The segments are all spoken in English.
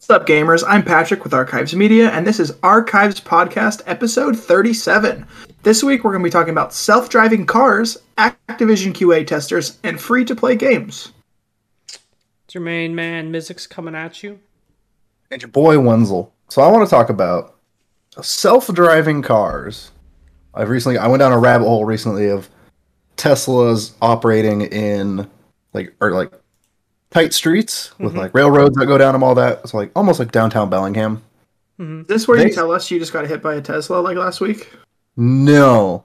What's up, gamers? I'm Patrick with Archives Media, and this is Archives Podcast, episode 37. This week, we're going to be talking about self-driving cars, Activision QA testers, and free-to-play games. It's your main man, Mizzix, coming at you. And your boy, Wenzel. So I want to talk about self-driving cars. I went down a rabbit hole recently of Teslas operating in, tight streets with railroads that go down them, all that. It's almost like downtown Bellingham. Is this where you tell us you just got hit by a Tesla like last week? No.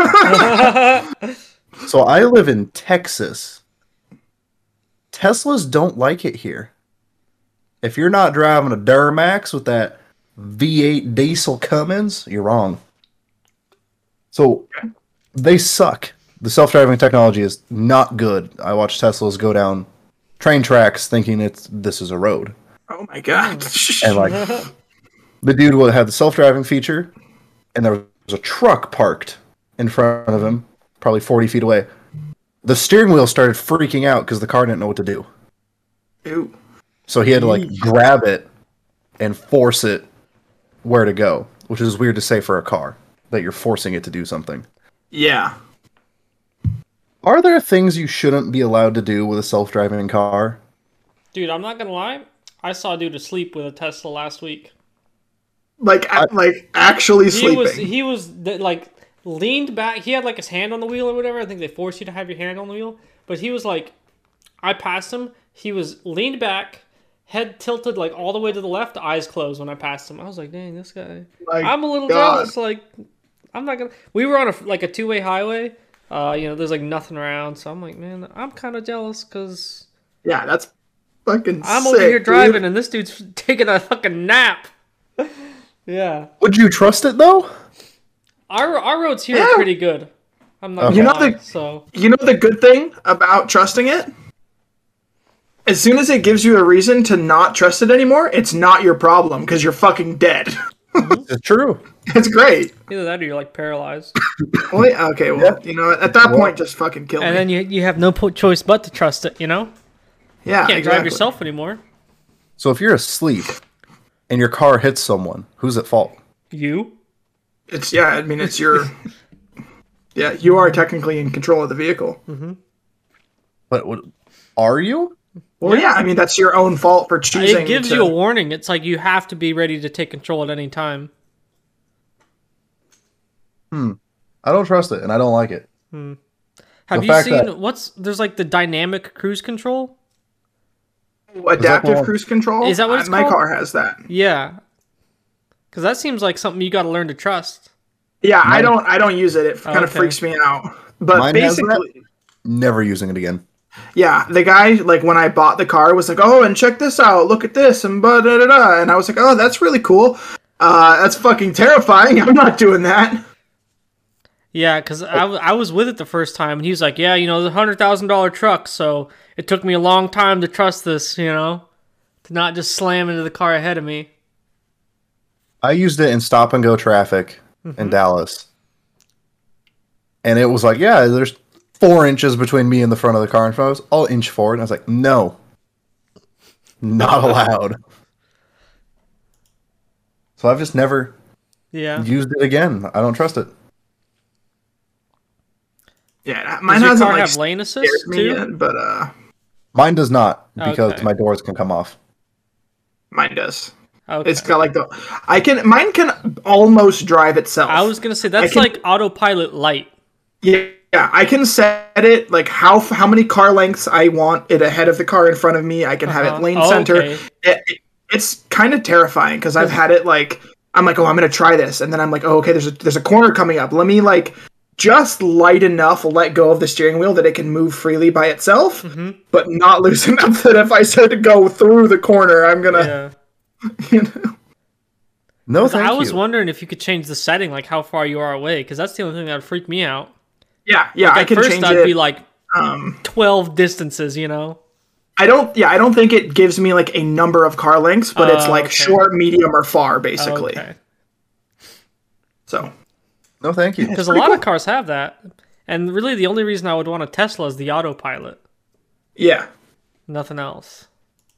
So I live in Texas. Teslas don't like it here. If you're not driving a Duramax with that V8 diesel Cummins, you're wrong. So they suck. The self-driving technology is not good. I watch Teslas go down train tracks thinking this is a road. Oh my god. And the dude would have the self-driving feature, and there was a truck parked in front of him, probably 40 feet away. The steering wheel started freaking out because the car didn't know what to do. Ew. So he had to grab it and force it where to go, which is weird to say for a car, that you're forcing it to do something. Yeah. Are there things you shouldn't be allowed to do with a self-driving car? Dude, I'm not gonna lie. I saw a dude asleep with a Tesla last week. Actually sleeping. He was leaned back. He had his hand on the wheel or whatever. I think they force you to have your hand on the wheel. But he was I passed him. He was leaned back, head tilted all the way to the left, eyes closed when I passed him. I was like, dang, this guy. I'm a little jealous. I'm not gonna. We were on a two-way highway. There's nothing around, so I'm like, man, I'm kind of jealous because that's fucking I'm sick, over here driving dude. and this dude's taking a fucking nap. Yeah. Would you trust it though? Our roads here are pretty good. I'm not. You know the good thing about trusting it. As soon as it gives you a reason to not trust it anymore, it's not your problem because you're fucking dead. It's true. It's great. Either that or you're paralyzed. Okay, well, at that point, just fucking kill me. And then you have no choice but to trust it, Yeah, you can't drive yourself anymore. So if you're asleep and your car hits someone, who's at fault? You? It's your... Yeah, you are technically in control of the vehicle. Mm-hmm. But are you? Well, yeah, that's your own fault for choosing. It gives you a warning. It's you have to be ready to take control at any time. I don't trust it, and I don't like it. Have you seen there's the dynamic cruise control? Adaptive cruise control? Is that what it's called? My car has that. Yeah. Because that seems like something you got to learn to trust. Yeah, I don't use it. It kind of freaks me out. But Mine basically, never using it again. Yeah, the guy, when I bought the car, was like, oh, and check this out, look at this, and da-da-da-da. And I was like, oh, that's really cool. That's fucking terrifying. I'm not doing that. Yeah, because I was with it the first time, and he was like, yeah, the $100,000 truck, so it took me a long time to trust this, to not just slam into the car ahead of me. I used it in stop-and-go traffic in Dallas. And it was there's 4 inches between me and the front of the car in front of us. I'll inch forward. And I was like, no. Not allowed. So I've just never used it again. I don't trust it. Yeah, mine does your hasn't car have lane assist too? Yet, but mine does not because my doors can come off. Mine does. Okay. It's got mine can almost drive itself. I was gonna say that's autopilot light. Yeah, I can set it how many car lengths I want it ahead of the car in front of me. I can have it lane center. Okay. It's kind of terrifying because I've had it I'm like, oh, I'm gonna try this, and then I'm like, oh, okay, there's a corner coming up. Let me just light enough, let go of the steering wheel that it can move freely by itself, but not loose enough that if I start to go through the corner, I'm gonna. Yeah. No, thank you. I was wondering if you could change the setting, how far you are away, because that's the only thing that would freak me out. Yeah, I can change it. At first, I'd be 12 distances, I don't think it gives me a number of car lengths, but it's short, medium, or far, basically. Okay. So. No, thank you. Because a lot of cars have that. And really the only reason I would want a Tesla is the autopilot. Yeah. Nothing else.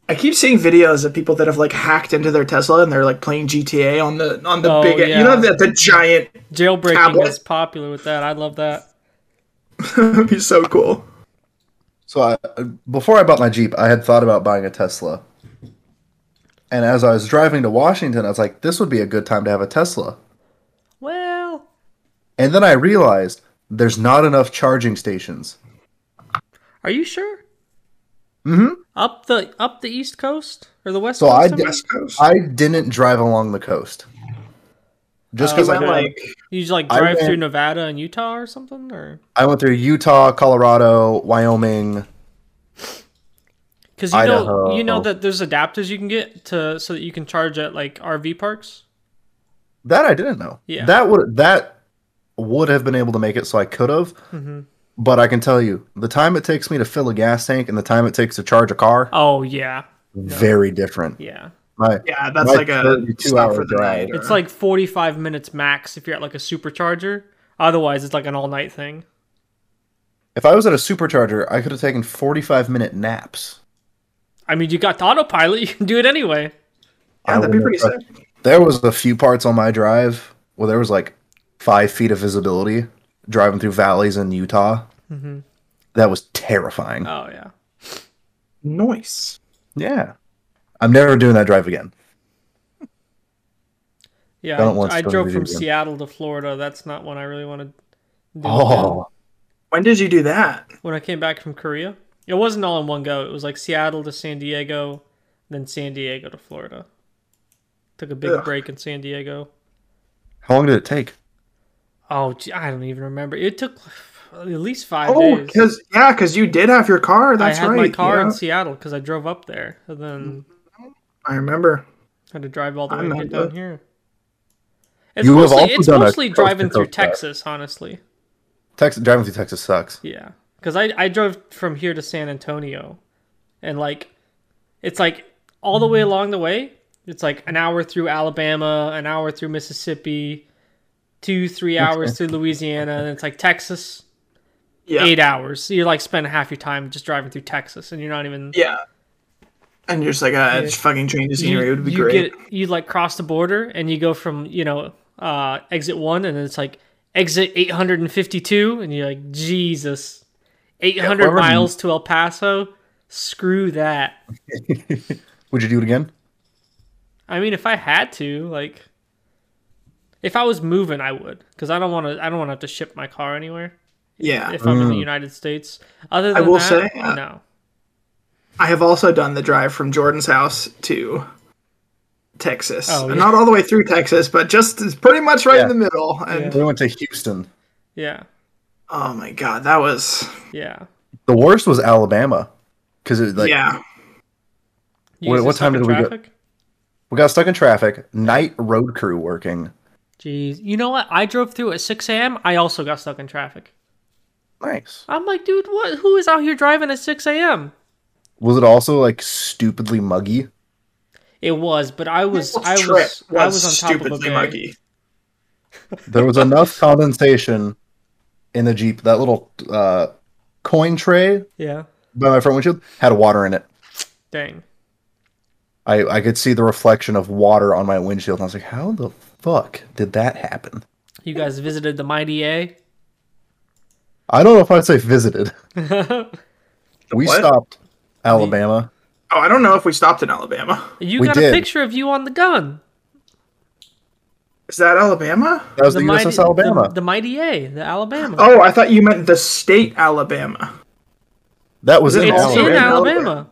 I keep seeing videos of people that have like hacked into their Tesla and they're like playing GTA on the Oh, big, yeah. you know, the giant. Jailbreaking Tablet. is popular with that. I love that. It'd be so cool. So before I bought my Jeep, I had thought about buying a Tesla. And as I was driving to Washington, I was like, this would be a good time to have a Tesla. Well, And then I realized there's not enough charging stations. are you sure? Mm-hmm. Up the East Coast or the West So Coast? I I did- mean? West Coast. I didn't drive along the coast. Just Oh, because went okay. like You just like I drive went- through Nevada and Utah or something, or I went through Utah, Colorado, Wyoming. because Idaho. you know that there's adapters you can get to so that you can charge at like RV parks. That I didn't know. Yeah. That would have been able to make it, so I could have. Mm-hmm. But I can tell you, the time it takes me to fill a gas tank and the time it takes to charge a car, Oh yeah, very different. yeah. yeah, that's My like a 32 stop hour for the drive. night. It's like 45 minutes max if you're at like a supercharger. Otherwise, it's like an all night thing. If I was at a supercharger, I could have taken 45-minute naps. I mean, you got the autopilot. You can do it anyway. yeah, that'd be pretty wouldn't have- sick. There was a few parts on my drive where there was like 5 feet of visibility driving through valleys in Utah. Mm-hmm. That was terrifying. Oh yeah. Nice. Yeah. I'm never doing that drive again. Yeah, Don't want I to drove do it from again. Seattle to Florida. That's not one I really want to do. again. Oh, When did you do that? When I came back from Korea, it wasn't all in one go. It was like Seattle to San Diego, then San Diego to Florida. Took a big Ugh. break in San Diego. how long did it take? Oh, gee, I don't even remember. It took at least 5 Oh, days. because you did have your car. That's I had right. my car yeah. in Seattle because I drove up there and then I remember. had to drive all the I way to get remember. down here. It's You have mostly, also it's done a mostly driving coast-to-coast through drive. Texas, honestly. Driving through Texas sucks. Yeah, because I drove from here to San Antonio, and like, it's like all the way along the way. It's like an hour through Alabama, an hour through Mississippi, 2-3 hours through Louisiana, and it's like Texas, Yeah. 8 hours. So you're like spending half your time just driving through Texas, and you're not even. Yeah. And you're just like, it's fucking change the scenery. It would be great. You like cross the border, and you go from exit 1, and then it's like exit 852, and you're like, Jesus, 800 whoever- miles to El Paso. Screw that. Would you do it again? I mean, if I had to, like, if I was moving, I would, because I don't want to have to ship my car anywhere Yeah. if I'm in the United States. Other than will that, say, no. I have also done the drive from Jordan's house to Texas. Oh, yeah. Not all the way through Texas, but just it's pretty much right Yeah. in the middle. And We went to Houston. Yeah, oh my god, that was yeah. The worst was Alabama. Because it like yeah. You What- guys what get time stuck did in we go? traffic? we got stuck in traffic. Night road crew working. Jeez, you know what? I drove through at 6 a.m. I also got stuck in traffic. Nice. I'm like, dude, what? Who is out here driving at 6 a.m.? Was it also like stupidly muggy? It was, but I was Trip on top of a stupidly bay. muggy. There was enough condensation in the Jeep. That little coin tray Yeah, by my front windshield had water in it. dang. I could see the reflection of water on my windshield. And I was like, how the fuck did that happen? You guys visited the Mighty A? I don't know if I'd say visited. We What? stopped Alabama. Oh, I don't know if we stopped in Alabama. You We got did. a picture of you on the gun. Is that Alabama? That was the, USS Alabama. The Mighty A, the Alabama. Oh, I thought you meant the state Alabama. That was in it's Alabama. in Alabama. Alabama.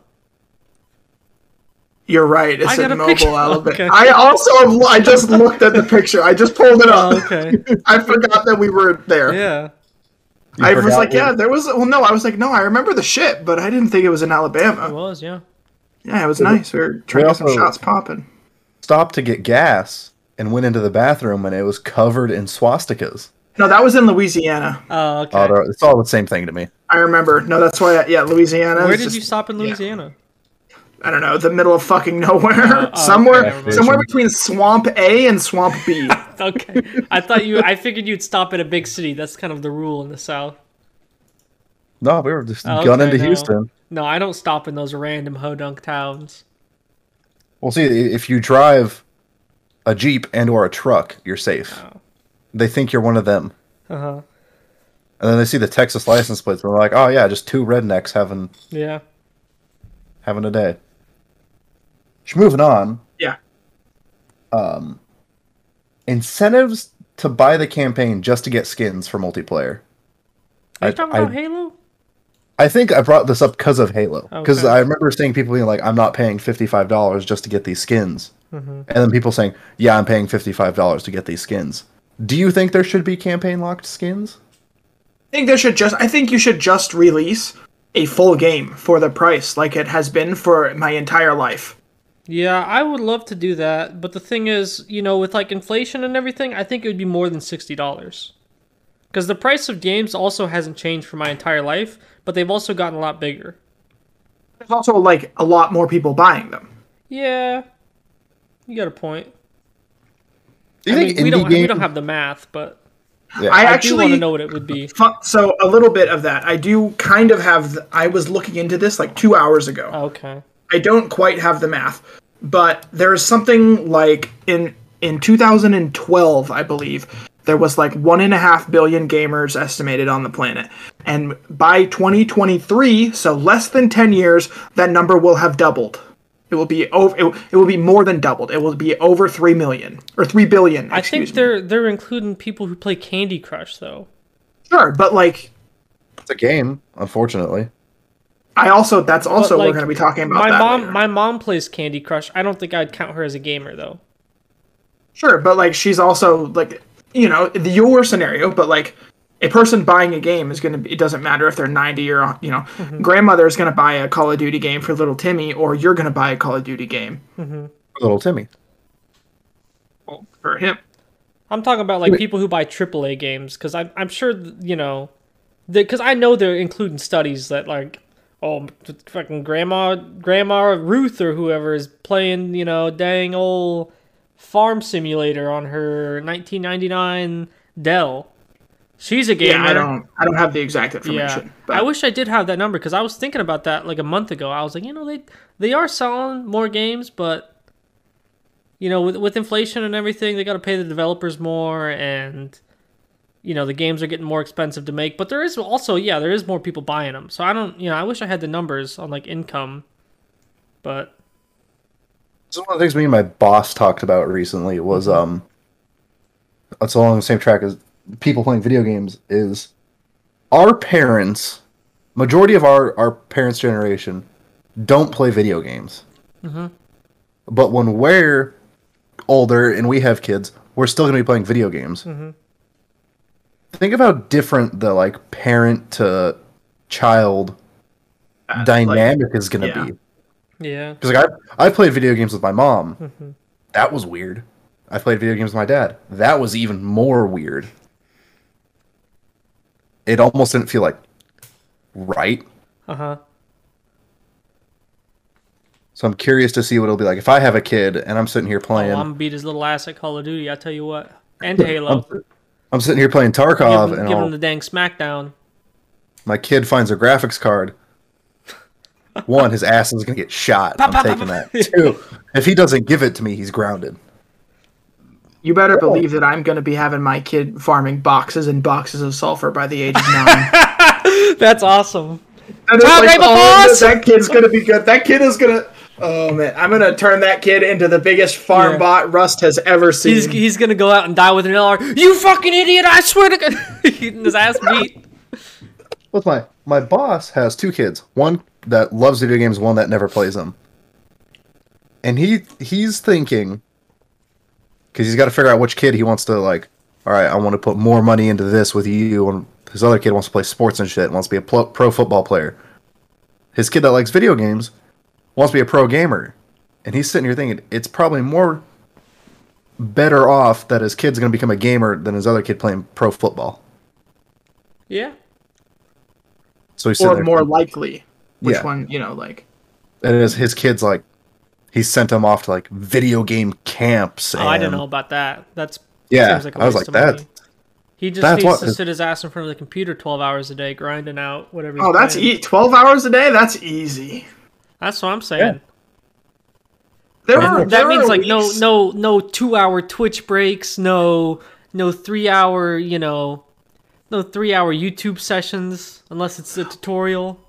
You're right. It I said got a mobile picture. Alabama. Okay. I just looked at the picture. I just pulled it up. Oh, okay. I forgot that we were there. Yeah. You I was forgot like, we- yeah, there was. Well, no, I was like, no, I remember the ship, but I didn't think it was in It Alabama. was, yeah. Yeah, it was nice. We were trying to get some also- shots popping. stopped to get gas and went into the bathroom and it was covered in swastikas. No, that was in Louisiana. Oh, okay. Oh, it's all the same thing to me. I remember. No, that's why. Yeah, Louisiana. Where is did just- you stop in Louisiana? I don't know, the middle of fucking nowhere. Oh, somewhere, okay. somewhere between Swamp A and Swamp B. Okay. I figured you'd stop at a big city. That's kind of the rule in the South. No, we were just Oh, gunning okay, to no. Houston. No, I don't stop in those random hodunk towns. Well, see, if you drive a Jeep and or a truck, you're safe. Oh. They think you're one of them. Uh-huh. And then they see the Texas license plates, and they're like, "Oh yeah, just two rednecks having Yeah. a day." Moving on. Yeah. Incentives to buy the campaign just to get skins for multiplayer. Are you talking about Halo? I think I brought this up because of Halo. Because Okay. I remember seeing people being like, "I'm not paying $55 just to get these skins," and then people saying, "Yeah, I'm paying $55 to get these skins." Do you think there should be campaign locked skins? I think you should just release a full game for the price, like it has been for my entire life. Yeah, I would love to do that, but the thing is, with like inflation and everything, I think it would be more than $60. Because the price of games also hasn't changed for my entire life, but they've also gotten a lot bigger. There's also like a lot more people buying them. Yeah, you got a point. Do you think we indie don't have the math, but Yeah. I do want to know what it would be. So a little bit of that. I do kind of have. I was looking into this like 2 hours ago. Okay. I don't quite have the math, but there's something like in 2012, I believe, there was like 1.5 billion gamers estimated on the planet, and by 2023, so less than 10 years, that number will have doubled. It will be over. It will be more than doubled. It will be over 3 million or 3 billion. I think they're including people who play Candy Crush though. Sure, but like It's a game, unfortunately. that's also But, we're going to be talking about that later. My mom plays Candy Crush. I don't think I'd count her as a gamer though. Sure, but like she's also like your scenario, but like a person buying a game is gonna be, it doesn't matter if they're 90 or grandmother is gonna buy a Call of Duty game for little Timmy, or you're gonna buy a Call of Duty game Little Timmy. for him. I'm talking about like people who buy AAA games because I'm sure because I know they're including studies that like fucking grandma Ruth or whoever is playing dang old Farm Simulator on her 1999 Dell. She's a gamer. Yeah, I don't have the exact information. Yeah, But I wish I did have that number because I was thinking about that like a month ago. I was like, they are selling more games, but with inflation and everything, they got to pay the developers more, and the games are getting more expensive to make. But there is also there is more people buying them. So I don't I wish I had the numbers on like income, but So one of the things me and my boss talked about recently was it's along the same track as people playing video games is our parents, majority of our parents' generation don't play video games. But when we're older and we have kids, we're still going to be playing video games. Think of how different the like parent to child dynamic is going to be. yeah. Because like I played video games with my mom. That was weird. I played video games with my dad. That was even more weird. It almost didn't feel like right. So I'm curious to see what it'll be like if I have a kid and I'm sitting here playing. I'm gonna beat his little ass at Call of Duty. I tell you what, and Halo. I'm sitting here playing Tarkov, give and him the dang smackdown. my kid finds a graphics card. One, his ass is gonna get shot. I'm taking that. Two, if he doesn't give it to me, he's grounded. you better believe that I'm going to be having my kid farming boxes and boxes of sulfur by the age of 9. That's awesome. And it's like, that kid's gonna be good. That kid is gonna. Oh man, I'm gonna turn that kid into the biggest farm bot Rust has ever seen. He's gonna go out and die with an LR. You fucking idiot! I swear to God, getting his ass beat. With my boss has two kids. One that loves video games. One that never plays them. And he's thinking, because he's got to figure out which kid he wants to like. All right, I want to put more money into this with you. And his other kid wants to play sports and shit. Wants to be a pro football player. His kid that likes video games wants to be a pro gamer. And he's sitting here thinking it's probably more better off that his kid's going to become a gamer than his other kid playing pro football. Yeah. So he's or more likely, which Yeah. one, like. And his kid's like, he sent him off to like video game camps. Oh, I didn't know about that. That's Yeah, seems like a I was waste like of that. money. He just that's needs what- to sit his ass in front of the computer 12 hours a day, grinding out whatever. Oh, he's that's playing. 12 hours a day? That's easy. That's what I'm saying. That means like no 2-hour Twitch breaks, no 3-hour, no 3-hour YouTube sessions unless it's a tutorial.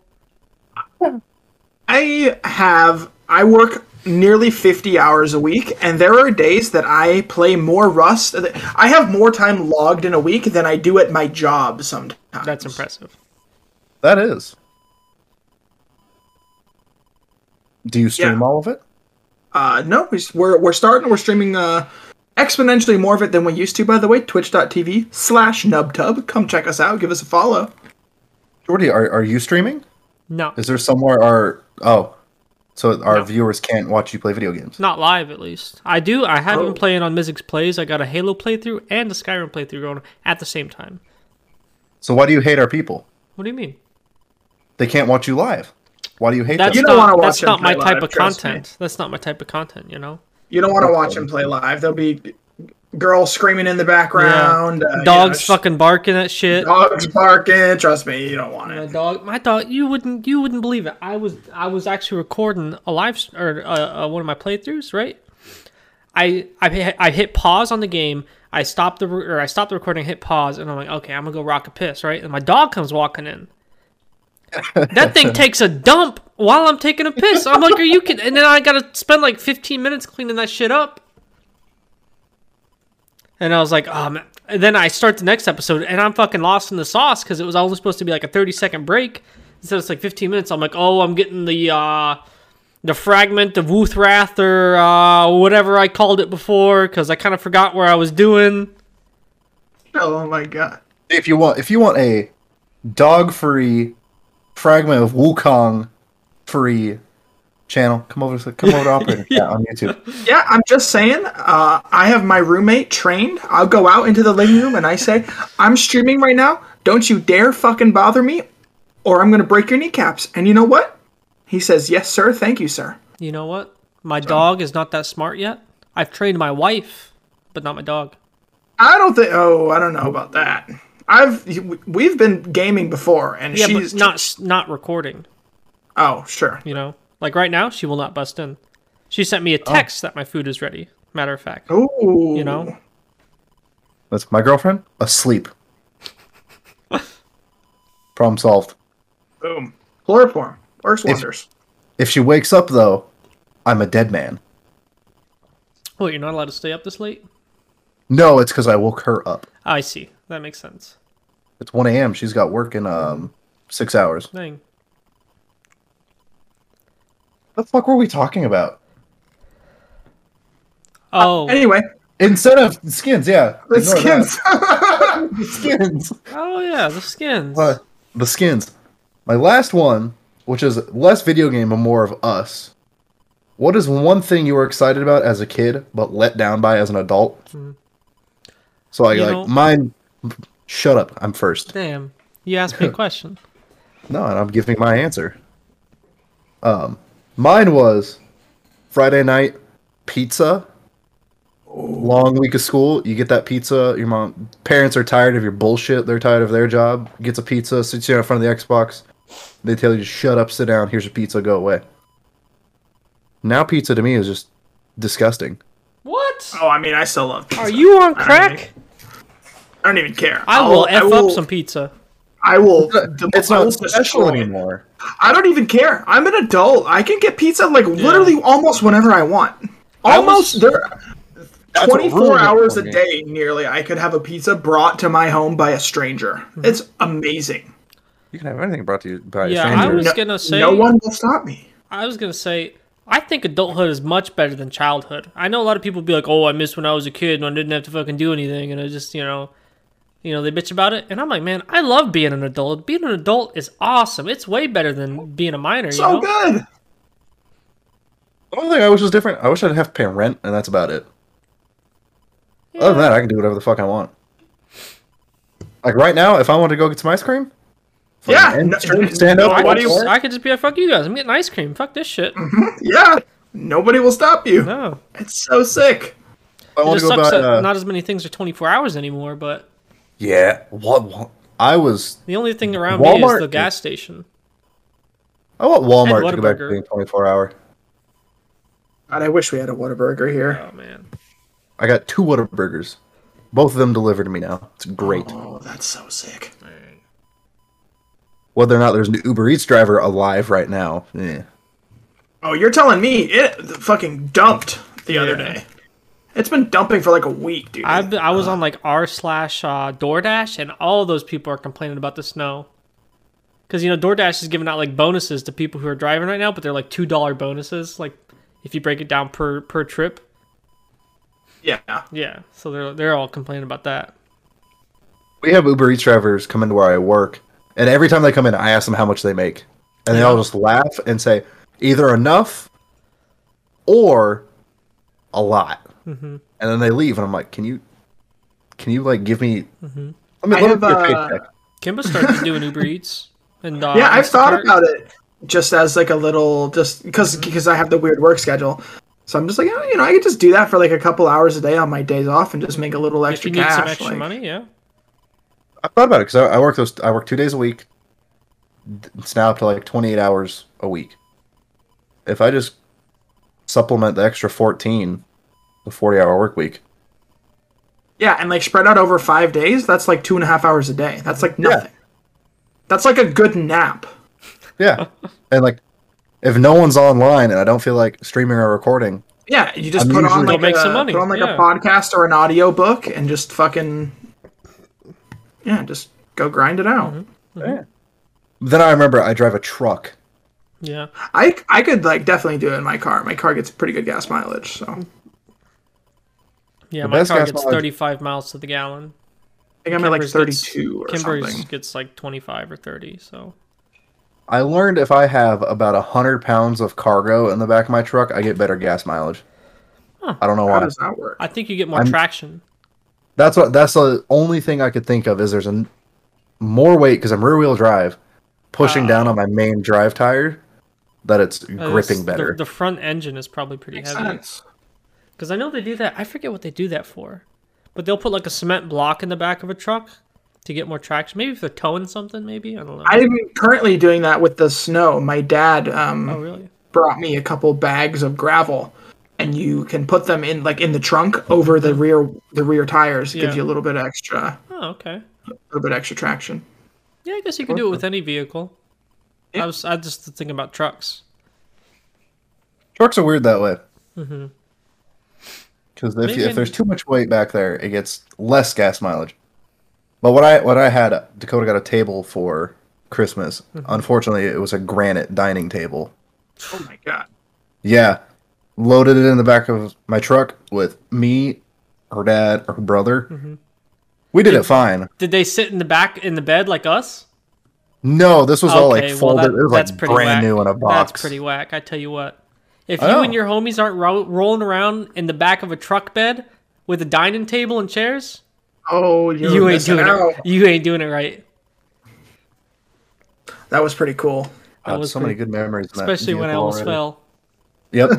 I work nearly 50 hours a week, and there are days that I play more Rust. I have more time logged in a week than I do at my job sometimes. That's impressive. That is. Do you stream all of it? No, we're streaming exponentially more of it than we used to, by the way. Twitch.tv/nubtub. Come check us out. Give us a follow. Jordy, are you streaming? No. Is there somewhere so our viewers can't watch you play video games? Not live, at least. I do. I have been playing on Mizzix Plays. I got a Halo playthrough and a Skyrim playthrough going at the same time. So why do you hate our people? What do you mean? They can't watch you live. Why do you hate That's them? That's not my type of content. That's not my type of content, You don't want to watch them play live. There'll be girls screaming in the background. Yeah. Dogs fucking barking at shit. Dogs barking. Trust me, you don't want it. My dog. You wouldn't believe it. I was actually recording a live one of my playthroughs. Right. I hit pause on the game. I stopped the recording. Hit pause, and I'm like, okay, I'm gonna go rock a piss. Right, and my dog comes walking in. That thing takes a dump while I'm taking a piss. I'm like, are you kidding? And then I gotta spend like 15 minutes cleaning that shit up. And I was like, oh man. And then I start the next episode, and I'm fucking lost in the sauce because it was only supposed to be like a 30-second break. Instead, it's like 15 minutes. I'm like, oh, I'm getting the fragment of Wuthrath or whatever I called it before because I kind of forgot where I was doing. Oh my god! If you want a dog-free fragment of Wukong free channel, come over to Operator on YouTube. Yeah, I'm just saying, I have my roommate trained. I'll go out into the living room and I say, I'm streaming right now. Don't you dare fucking bother me or I'm going to break your kneecaps. And you know what? He says, yes, sir. Thank you, sir. You know what? My dog is not that smart yet. I've trained my wife, but not my dog. I don't know about that. We've been gaming before, and she's not recording. Oh, sure. Like right now, she will not bust in. She sent me a text that my food is ready. Matter of fact. Ooh. That's my girlfriend asleep. Problem solved. Boom. Chloroform. Works wonders. If she wakes up though, I'm a dead man. Oh, you're not allowed to stay up this late? No, it's because I woke her up. I see. That makes sense. It's 1 a.m. She's got work in 6 hours. Dang. What the fuck were we talking about? Oh. Anyway. Instead of skins, yeah. The skins. The skins. Oh, yeah, the skins. The skins. My last one, which is less video game and more of us. What is one thing you were excited about as a kid, but let down by as an adult? Mm-hmm. So mine... Shut up. I'm first. Damn. You asked me a question. No, and I'm giving my answer. Mine was Friday night pizza. Long week of school. You get that pizza. Your parents are tired of your bullshit. They're tired of their job. Gets a pizza, sits you in front of the Xbox. They tell you to shut up, sit down. Here's your pizza. Go away. Now pizza to me is just disgusting. What? Oh, I mean, I still love pizza. Are you on crack? I don't even care. I will up some pizza. I will. It's not special anymore. I don't even care. I'm an adult. I can get pizza literally almost whenever I want. Almost there. 24 hours a day, nearly. I could have a pizza brought to my home by a stranger. Mm-hmm. It's amazing. You can have anything brought to you by a stranger. Yeah, I was gonna say. No one will stop me. I was gonna say. I think adulthood is much better than childhood. I know a lot of people be like, "Oh, I miss when I was a kid and I didn't have to fucking do anything," and I just, they bitch about it. And I'm like, man, I love being an adult. Being an adult is awesome. It's way better than being a minor. So good. The only thing I wish was different. I wish I'd have to pay rent, and that's about it. Yeah. Other than that, I can do whatever the fuck I want. Like right now, if I want to go get some ice cream, stand up. I could just be like, fuck you guys. I'm getting ice cream. Fuck this shit. Mm-hmm. Yeah. Nobody will stop you. No. It's so sick. It just sucks that not as many things are 24 hours anymore, but... Yeah. What? The only thing around me is the gas station. I want Walmart to go back to being 24 hour. God, I wish we had a Whataburger here. Oh man. I got 2 Whataburgers. Both of them delivered to me now. It's great. Oh, that's so sick. Whether or not there's an Uber Eats driver alive right now, Oh, you're telling me it fucking dumped the other day. It's been dumping for like a week, dude. I was on like r/DoorDash, and all of those people are complaining about the snow. Because, you know, DoorDash is giving out like bonuses to people who are driving right now, but they're like $2 bonuses, like if you break it down per trip. Yeah. Yeah, so they're all complaining about that. We have Uber Eats drivers come into where I work, and every time they come in, I ask them how much they make. And they all just laugh and say, either enough or a lot. Mm-hmm. And then they leave, and I'm like, can you like give me... Mm-hmm. Let me get a paycheck. Kimba started doing Uber Eats. And yeah, I've thought about it just as like a little, just because I have the weird work schedule. So I'm just like, oh, you know, I could just do that for like a couple hours a day on my days off and just make a little extra if you need cash. Some extra money, yeah. I thought about it because I work 2 days a week. It's now up to like 28 hours a week. If I just supplement the extra 14, the 40-hour work week. Yeah, and like spread out over 5 days, that's like 2.5 hours a day. That's like nothing. Yeah. That's like a good nap. Yeah, and like if no one's online and I don't feel like streaming or recording. Yeah, you just put on like a podcast or an audio book and just fucking just go grind it out. Mm-hmm. Yeah. Then I remember I drive a truck. Yeah. I could like definitely do it in my car. My car gets pretty good gas mileage, so. Yeah, my car gets 35 miles to the gallon. I think I'm at like 32 or something. Kimber's gets like 25 or 30, so. I learned if I have about 100 pounds of cargo in the back of my truck, I get better gas mileage. Huh. I don't know why. How does that work? I think you get more traction. That's the only thing I could think of is there's more weight because I'm rear wheel drive, pushing down on my main drive tire, that it's gripping better. The front engine is probably pretty heavy. Because I know they do that. I forget what they do that for, but they'll put like a cement block in the back of a truck to get more traction. Maybe if they're towing something, maybe. I don't know. I'm currently doing that with the snow. My dad really? brought me a couple bags of gravel, and you can put them in like in the trunk over the rear tires. It gives you a little bit extra. Oh, okay. A little bit extra traction. Yeah, I guess you can do it with any vehicle. Yeah. I just thinking about trucks. Trucks are weird that way. Mm-hmm. Because if there's too much weight back there, it gets less gas mileage. But what I had, Dakota got a table for Christmas. Mm-hmm. Unfortunately, it was a granite dining table. Oh my god. Yeah. Loaded it in the back of my truck with me, her dad, her brother. Mm-hmm. We did it fine. Did they sit in the back in the bed like us? No, this was all like folded. It was like brand new in a box. That's pretty whack. I tell you what. If you and your homies aren't rolling around in the back of a truck bed with a dining table and chairs, you ain't doing it. You ain't doing it right. That was pretty cool. That was so many good memories. Especially when I almost fell. Yep.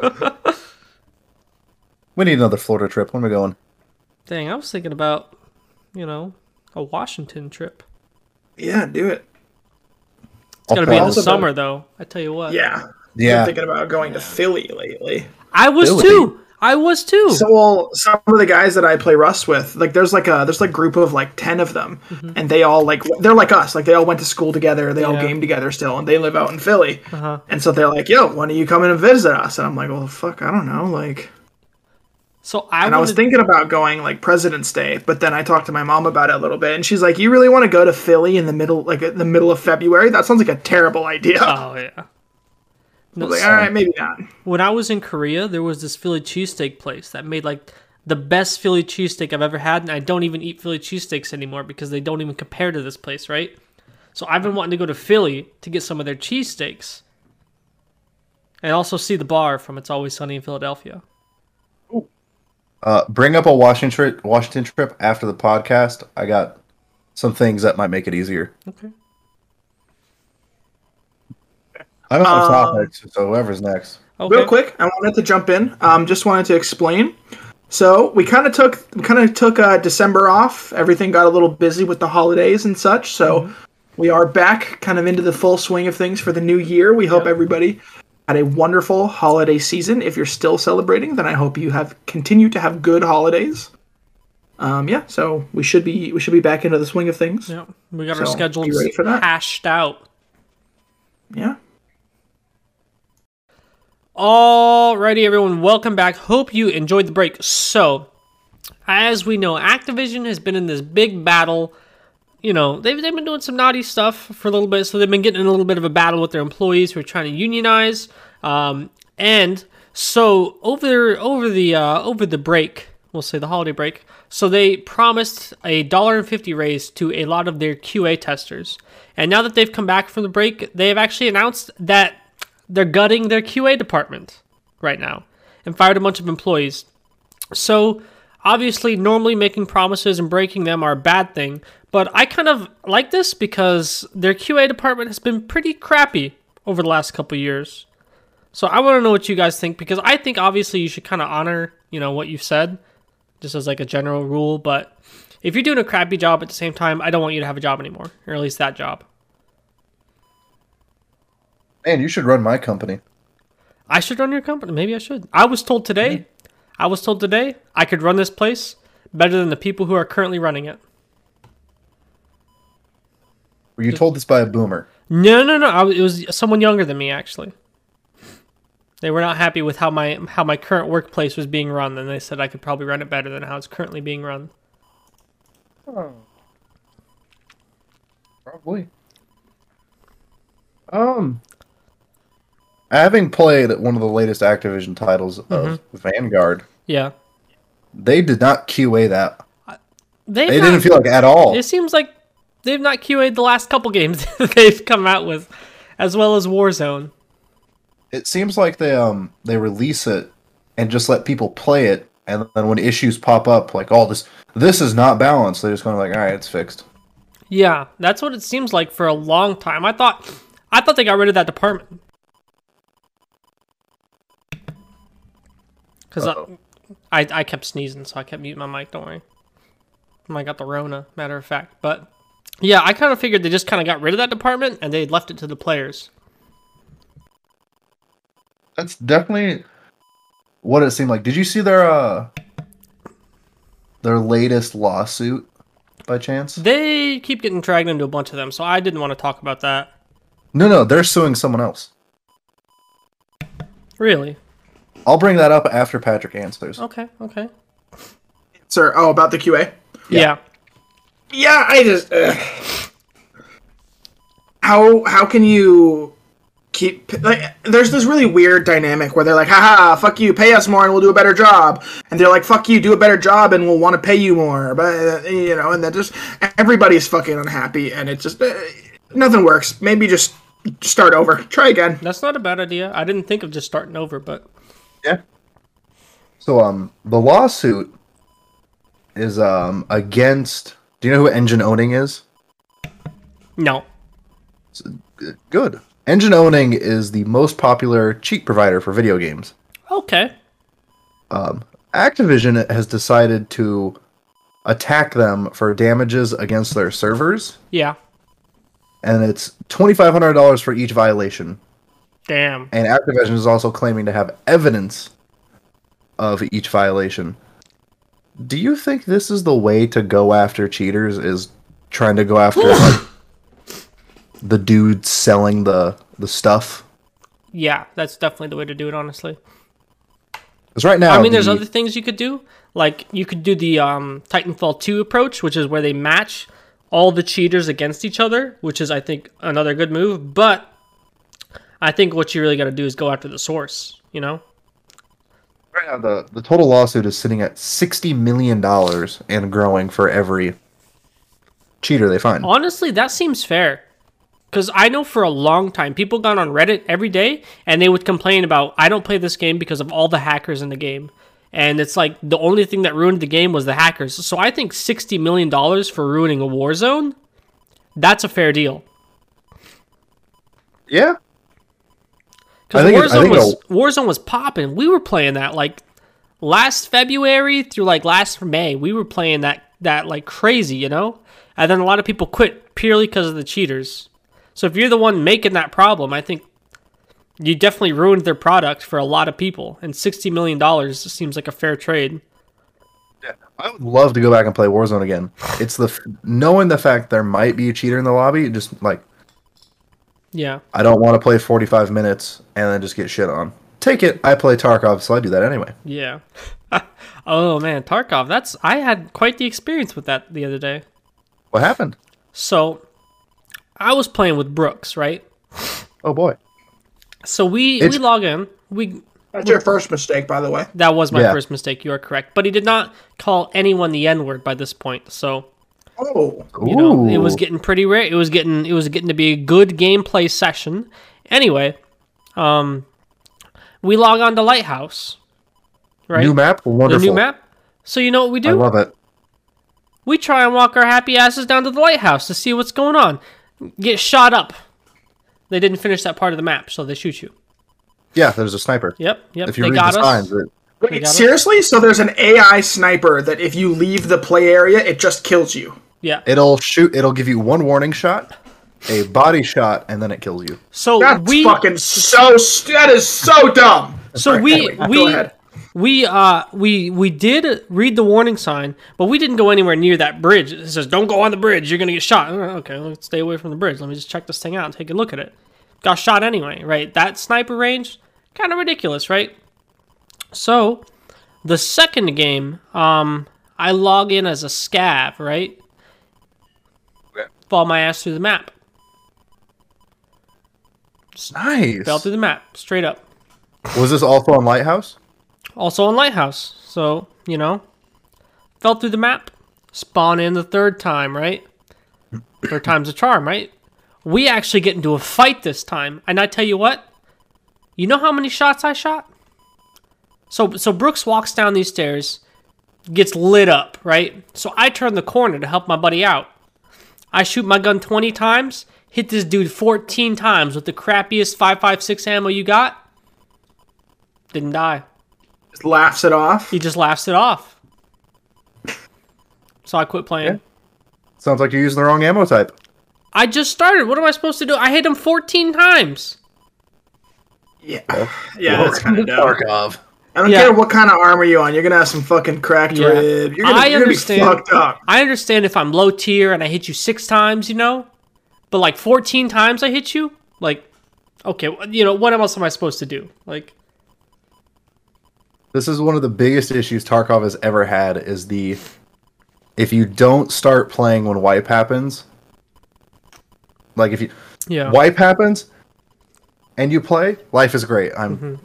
We need another Florida trip. When are we going? Dang, I was thinking about, a Washington trip. Yeah, do it. It's gonna be in the summer, though. I tell you what. Yeah. I'm thinking about going to Philly lately. I was too. So some of the guys that I play Rust with, like there's like a group of like 10 of them, and they all they're like us, like they all went to school together, they all game together still, and they live out in Philly. And so they're like, "Yo, when are you coming to visit us?" And I'm like, "Well, fuck, I don't know." Like, so I was thinking about going like President's Day, but then I talked to my mom about it a little bit, and she's like, "You really want to go to Philly in the middle of February? That sounds like a terrible idea." Oh yeah. No, I was like, all right, maybe not. When I was in Korea, there was this Philly cheesesteak place that made like the best Philly cheesesteak I've ever had, and I don't even eat Philly cheesesteaks anymore because they don't even compare to this place, right? So I've been wanting to go to Philly to get some of their cheesesteaks. And also see the bar from It's Always Sunny in Philadelphia. Bring up a Washington trip after the podcast. I got some things that might make it easier. Okay. I got some topics, so whoever's next. Okay. Real quick, I wanted to jump in. Just wanted to explain. So we kind of took December off. Everything got a little busy with the holidays and such. So we are back, kind of into the full swing of things for the new year. We hope everybody had a wonderful holiday season. If you're still celebrating, then I hope you have continue to have good holidays. Yeah, so we should be back into the swing of things. Yeah, we got our So, schedules you ready for that? hashed out. Yeah. Alrighty, everyone, welcome back. Hope you enjoyed the break. So, as we know, Activision has been in this big battle. You know, they've been doing some naughty stuff for a little bit, so they've been getting in a little bit of a battle with their employees who are trying to unionize. And so over the break, we'll say the holiday break, so they promised a $1.50 raise to a lot of their QA testers. And now that they've come back from the break, they have actually announced that they're gutting their QA department right now and fired a bunch of employees. So obviously, normally making promises and breaking them are a bad thing, but I kind of like this because their QA department has been pretty crappy over the last couple of years. So I want to know what you guys think, because I think obviously you should kind of honor, what you've said, just as like a general rule. But if you're doing a crappy job at the same time, I don't want you to have a job anymore, or at least that job. Man, you should run my company. I should run your company. Maybe I should. I was told today I could run this place better than the people who are currently running it. Were you told this by a boomer? No. It was someone younger than me, actually. They were not happy with how my current workplace was being run, and they said I could probably run it better than how it's currently being run. Oh. Probably. Having played one of the latest Activision titles of Vanguard, Yeah. they did not QA that. They didn't feel like at all. It seems like they've not QA'd the last couple games that they've come out with, as well as Warzone. It seems like they release it and just let people play it, and then when issues pop up, like, oh, this is not balanced, they're just going like, all right, it's fixed. Yeah, that's what it seems like for a long time. I thought they got rid of that department. Because I kept sneezing, so I kept muting my mic, don't worry. I got the Rona, matter of fact. But, yeah, I kind of figured they just kind of got rid of that department, and they left it to the players. That's definitely what it seemed like. Did you see their latest lawsuit, by chance? They keep getting dragged into a bunch of them, so I didn't want to talk about that. No, they're suing someone else. Really? I'll bring that up after Patrick answers. Okay. Sir, about the QA? Yeah. Yeah, I just... How can you keep... Like, there's this really weird dynamic where they're like, haha, fuck you, pay us more and we'll do a better job. And they're like, fuck you, do a better job and we'll want to pay you more. But, and that just... Everybody's fucking unhappy and it just... nothing works. Maybe just start over. Try again. That's not a bad idea. I didn't think of just starting over, but... Yeah. So, the lawsuit is, against... Do you know who Engine Owning is? No. Good. Engine Owning is the most popular cheat provider for video games. Okay. Activision has decided to attack them for damages against their servers, Yeah. and it's $2,500 for each violation. Damn. And Activision is also claiming to have evidence of each violation. Do you think this is the way to go after cheaters, is trying to go after like, the dude selling the stuff? Yeah, that's definitely the way to do it, honestly. Because right now... I mean, there's other things you could do. Like, you could do the Titanfall 2 approach, which is where they match all the cheaters against each other, which is, I think, another good move. But I think what you really got to do is go after the source, Right now, the total lawsuit is sitting at $60 million and growing for every cheater they find. Honestly, that seems fair. Because I know for a long time, people got on Reddit every day, and they would complain about, I don't play this game because of all the hackers in the game. And it's like, the only thing that ruined the game was the hackers. So I think $60 million for ruining a Warzone, that's a fair deal. Yeah. Because Warzone was popping. We were playing that like last February through like last May. We were playing that like crazy, And then a lot of people quit purely because of the cheaters. So if you're the one making that problem, I think You definitely ruined their product for a lot of people, and $60 million seems like a fair trade. I would love to go back and play Warzone again. It's knowing the fact there might be a cheater in the lobby, just like, Yeah. I don't want to play 45 minutes and then just get shit on. Take it, I play Tarkov, so I do that anyway. Yeah. Oh man, Tarkov. I had quite the experience with that the other day. What happened? So, I was playing with Brooks, right? Oh boy. So we log in. That's your first mistake, by the way. That was my Yeah. first mistake. You are correct. But he did not call anyone the N-word by this point. So, Oh, you know, it was Ooh. getting pretty rare. It was getting to be a good gameplay session. Anyway, we log on to Lighthouse. Right? New map? The Wonderful. new map. So you know what we do? I love it. We try and walk our happy asses down to the lighthouse to see what's going on. Get shot up. They didn't finish that part of the map, so they shoot you. Yeah, there's a sniper. Yep. If you They read got the us. signs, They wait, got us. seriously? So there's an AI sniper that if you leave the play area, it just kills you. Yeah. it'll give you one warning shot, a body shot, and then it kills you. So That's fucking that is so dumb. So Alright, anyway, go ahead. we did read the warning sign, but we didn't go anywhere near that bridge. It says, "Don't go on the bridge. You're gonna get shot." Okay, let's stay away from the bridge. Let me just check this thing out and take a look at it. Got shot anyway, right? That sniper range, kind of ridiculous, right? So, the second game, I log in as a scav, right? Okay. Fall my ass through the map. Nice. Fell through the map, straight up. Was this also on Lighthouse? Also on Lighthouse. So, you know, fell through the map, spawn in the third time, right? Third time's a charm, right? We actually get into a fight this time. And I tell you what, you know how many shots I shot? So Brooks walks down these stairs, gets lit up, right? So I turn the corner to help my buddy out. I shoot my gun 20 times, hit this dude 14 times with the crappiest 5.56 ammo you got. Didn't die. Just laughs it off. He just laughs it off. So I quit playing. Yeah. Sounds like you're using the wrong ammo type. I just started. What am I supposed to do? I hit him 14 times. Yeah, yeah, that's kind of dumb. Tarkov. I don't Yeah. care what kind of armor you're on. You're gonna have some fucking cracked Yeah. rib. You're gonna, I you're gonna be understand. fucked up. I understand if I'm low tier and I hit you 6 times, you know? But like 14 times I hit you? Like, okay, you know, what else am I supposed to do? Like, This is one of the biggest issues Tarkov has ever had is if you don't start playing when wipe happens, like if you yeah. wipe happens and you play, life is great.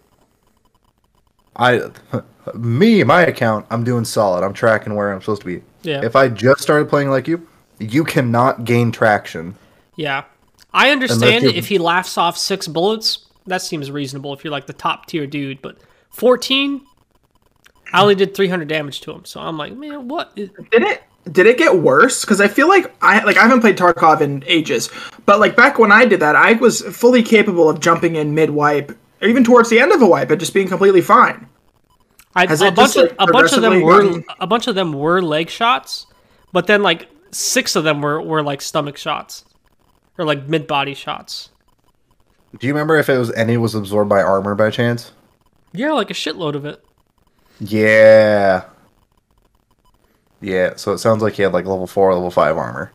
My account, I'm doing solid. I'm tracking where I'm supposed to be. Yeah. If I just started playing like you cannot gain traction. Yeah. I understand Unless you- if he laughs off 6 bullets, that seems reasonable if you're like the top tier dude, but 14? I only did 300 damage to him, so I'm like, man, what? Did it get worse? Because I feel like I haven't played Tarkov in ages, but like back when I did that, I was fully capable of jumping in mid wipe, or even towards the end of a wipe, and just being completely fine. Has it just, like, A bunch of them gotten- were leg shots, but then like 6 of them were like stomach shots or like mid body shots. Do you remember if any was absorbed by armor by chance? Yeah, like a shitload of it. Yeah. Yeah, so it sounds like he had like level 4, level 5 armor.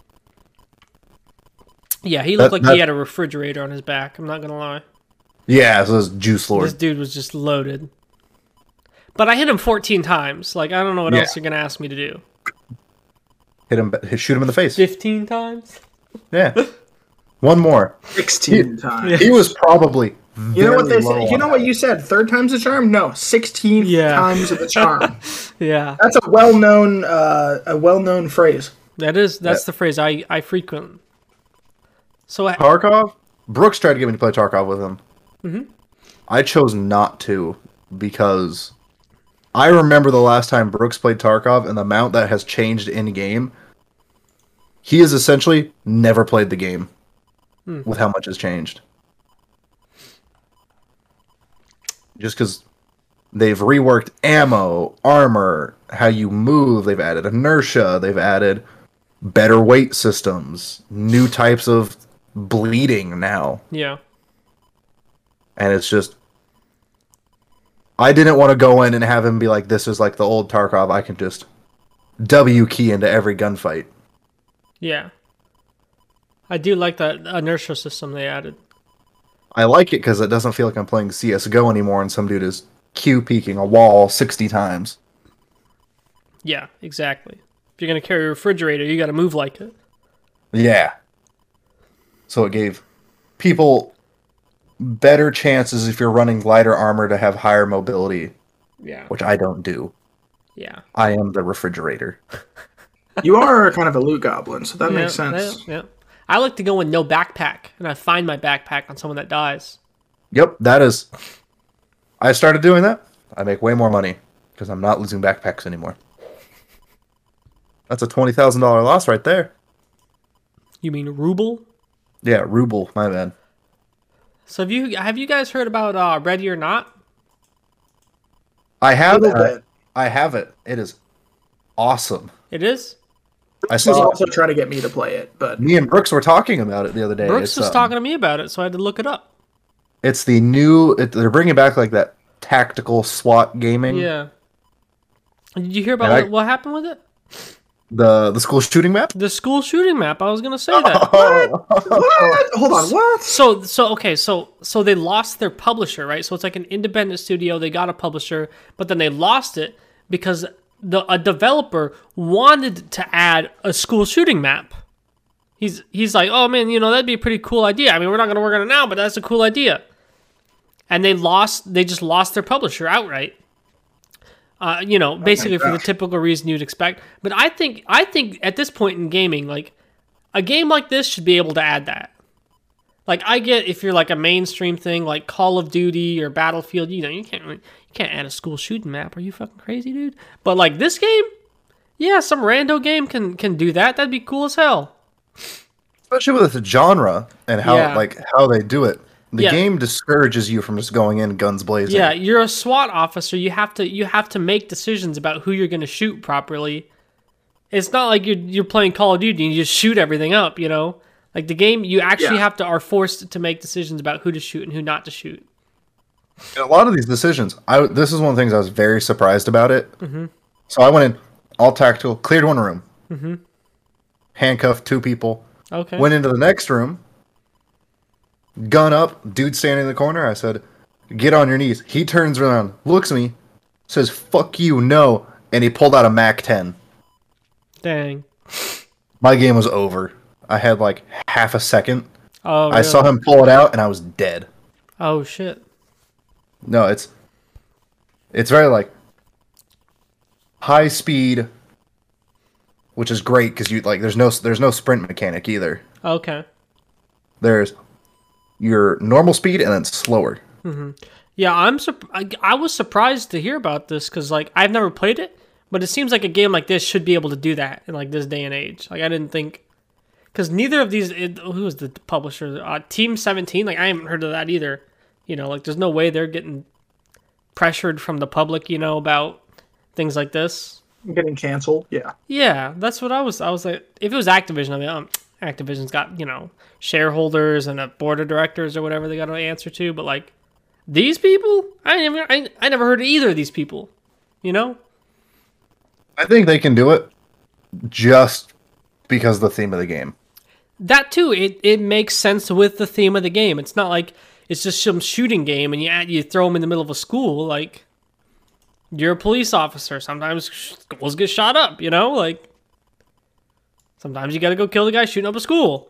Yeah, he looked like that- he had a refrigerator on his back. I'm not gonna lie. Yeah, so it's Juice Lord. This dude was just loaded. But I hit him 14 times. Like, I don't know what Yeah. else you're gonna ask me to do. Shoot him in the face. 15 times? Yeah. One more. 16 times. He was probably You know what very they low said? You on know that. what you said? Third time's the charm? No, 16 Yeah. times of the charm. Yeah. That's a well-known phrase. That's the phrase I frequent. So Tarkov? Brooks tried to get me to play Tarkov with him. Mm-hmm. I chose not to because I remember the last time Brooks played Tarkov and the amount that has changed in game. He has essentially never played the game with how much has changed. Just because they've reworked ammo, armor, how you move, they've added inertia, they've added better weight systems, new types of bleeding now. yeah. And it's just, I didn't want to go in and have him be like, this is like the old Tarkov. I can just W key into every gunfight. Yeah. I do like that inertia system they added. I like it because it doesn't feel like I'm playing CSGO anymore and some dude is Q peeking a wall 60 times. Yeah, exactly. If you're going to carry a refrigerator, you got to move like it. Yeah. So it gave people better chances if you're running lighter armor to have higher mobility, Yeah. which I don't do. Yeah. I am the refrigerator. You are kind of a loot goblin, so that makes sense. Yeah. I like to go in no backpack, and I find my backpack on someone that dies. Yep, that is. I started doing that. I make way more money because I'm not losing backpacks anymore. That's a $20,000 loss right there. You mean ruble? Yeah, ruble, my bad. So have you guys heard about Ready or Not? I have Little it. bit. I have it. It is awesome. It is? I He's saw also trying to get me to play it, but me and Brooks were talking about it the other day. Brooks It's, was talking to me about it, so I had to look it up. It's the new. They're bringing back like that tactical SWAT gaming. Yeah. Did you hear about what happened with it? The school shooting map. The school shooting map. I was gonna say that. what? Hold on, what? So they lost their publisher, right? So it's like an independent studio. They got a publisher, but then they lost it because a developer wanted to add a school shooting map. He's like, oh man, that'd be a pretty cool idea. I mean, we're not gonna work on it now, but that's a cool idea. And they just lost their publisher outright. Basically for the typical reason you'd expect. But I think at this point in gaming, like a game like this should be able to add that. Like I get if you're like a mainstream thing like Call of Duty or Battlefield, you can't add a school shooting map. Are you fucking crazy, dude? But like this game, yeah, some rando game can do that. That'd be cool as hell. Especially with the genre and how they do it. The game discourages you from just going in guns blazing. Yeah, you're a SWAT officer. You have to make decisions about who you're going to shoot properly. It's not like you're playing Call of Duty and you just shoot everything up, Like the game, you actually are forced to make decisions about who to shoot and who not to shoot. And a lot of these decisions, this is one of the things I was very surprised about it. Mm-hmm. So I went in all tactical, cleared one room, handcuffed 2 people. Okay. Went into the next room. Gun up, dude standing in the corner. I said, get on your knees. He turns around, looks at me, says, fuck you, no. And he pulled out a MAC-10. Dang. My game was over. I had like half a second. Oh, really? I saw him pull it out and I was dead. Oh, shit. No, it's very like high speed, which is great because there's no sprint mechanic either. Okay. There's your normal speed and then slower. Mm-hmm. Yeah, I was surprised to hear about this because like I've never played it, but it seems like a game like this should be able to do that in like this day and age. Like I didn't think because neither of these who was the publisher Team 17 like I haven't heard of that either. Like there's no way they're getting pressured from the public about things like this. Getting canceled. Yeah, that's what I was like. If it was Activision, I mean, Activision's got shareholders and a board of directors or whatever they got to answer to. But like these people, I never heard of either of these people. I think they can do it just because of the theme of the game. That too, it makes sense with the theme of the game. It's not like it's just some shooting game and you throw them in the middle of a school. Like you're a police officer. Sometimes schools get shot up. Like sometimes you got to go kill the guy shooting up a school.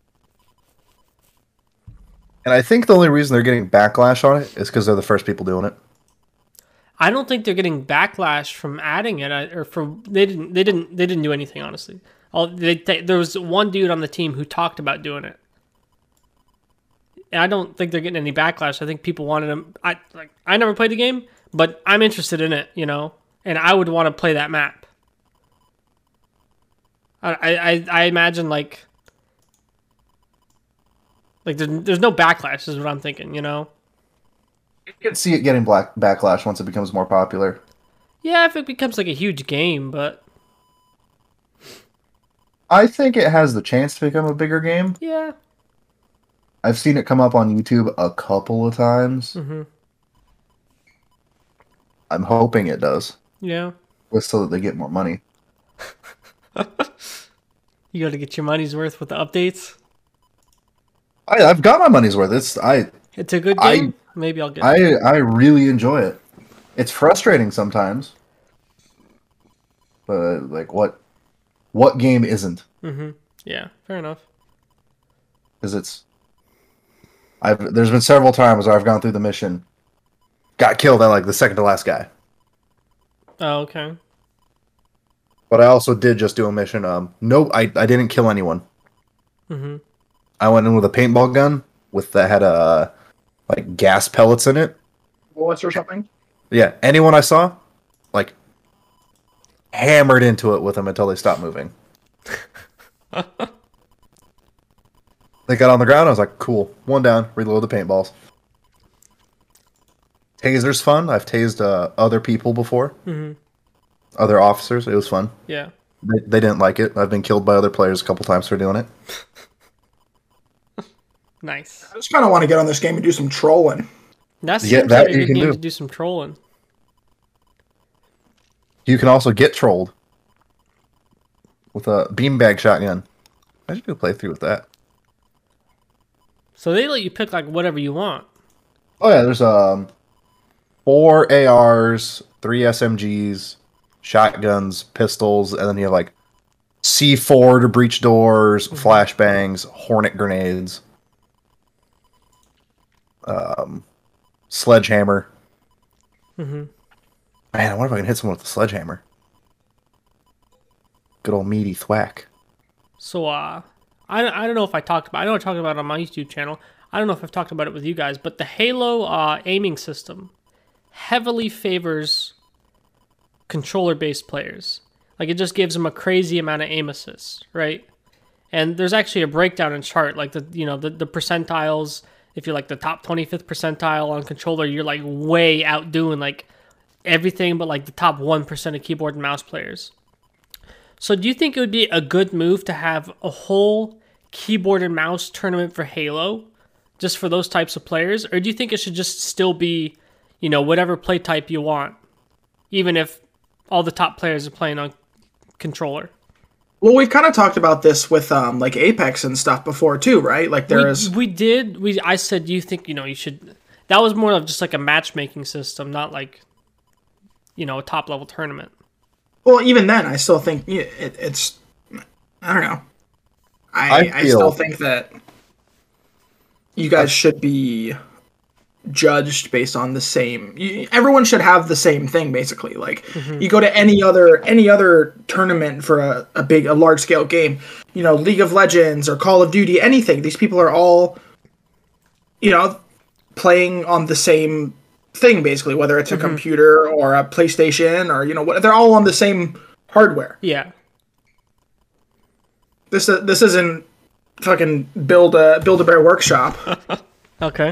And I think the only reason they're getting backlash on it is because they're the first people doing it. I don't think they're getting backlash from adding it, or from they didn't do anything honestly. There was one dude on the team who talked about doing it, and I don't think they're getting any backlash. I think people wanted them. I never played the game, but I'm interested in it, and I would want to play that map. I imagine like there's no backlash is what I'm thinking, You can see it getting backlash once it becomes more popular. Yeah, if it becomes like a huge game, but I think it has the chance to become a bigger game. Yeah. I've seen it come up on YouTube a couple of times. Mm-hmm. I'm hoping it does, Yeah. just so that they get more money. You got to get your money's worth with the updates. I've got my money's worth. It's a good game. Maybe I'll get it. I really enjoy it. It's frustrating sometimes, but like what game isn't? Mm-hmm. Yeah, fair enough. Because there's been several times where I've gone through the mission, got killed at like the second to last guy. Oh, okay. But I also did just do a mission. No, I didn't kill anyone. Mm-hmm. I went in with a paintball gun that had like gas pellets in it. Bullets or something. Yeah, anyone I saw, like, hammered into it with them until they stopped moving. They got on the ground. I was like, cool, one down. Reload the paintballs. Taser's fun. I've tased other people before. Mm-hmm. Other officers. It was fun. Yeah. They didn't like it. I've been killed by other players a couple times for doing it. Nice. I just kind of want to get on this game and do some trolling. That Yeah, seems that like a you good can game do. to do some trolling. You can also get trolled with a beanbag shotgun. I should do a playthrough with that. So they let you pick like whatever you want. Oh yeah, there's 4 ARs, 3 SMGs, shotguns, pistols, and then you have like C4 to breach doors, flashbangs, hornet grenades, sledgehammer. Mm-hmm. Man, I wonder if I can hit someone with a sledgehammer. Good old meaty thwack. So I don't know if I talked about. I know I talked about it on my YouTube channel. I don't know if I've talked about it with you guys, but the Halo aiming system heavily favors controller-based players. Like, it just gives them a crazy amount of aim assists, right? And there's actually a breakdown in chart, like the percentiles. If you're like the top 25th percentile on controller, you're like way outdoing like everything but like the top 1% of keyboard and mouse players. So do you think it would be a good move to have a whole keyboard and mouse tournament for Halo just for those types of players? Or do you think it should just still be, whatever play type you want, even if all the top players are playing on controller? Well, we've kind of talked about this with like Apex and stuff before too, right? Like I said, do you think, you should, that was more of just like a matchmaking system, not like, a top level tournament. Well, even then, I still think it's. I don't know. I still think that you guys should be judged based on the same. Everyone should have the same thing, basically. Like you go to any other tournament for a large scale game, League of Legends or Call of Duty, anything. These people are all, playing on the same thing, basically, whether it's a computer or a PlayStation or they're all on the same hardware. Yeah. This isn't fucking Build-A-Bear Workshop. Okay.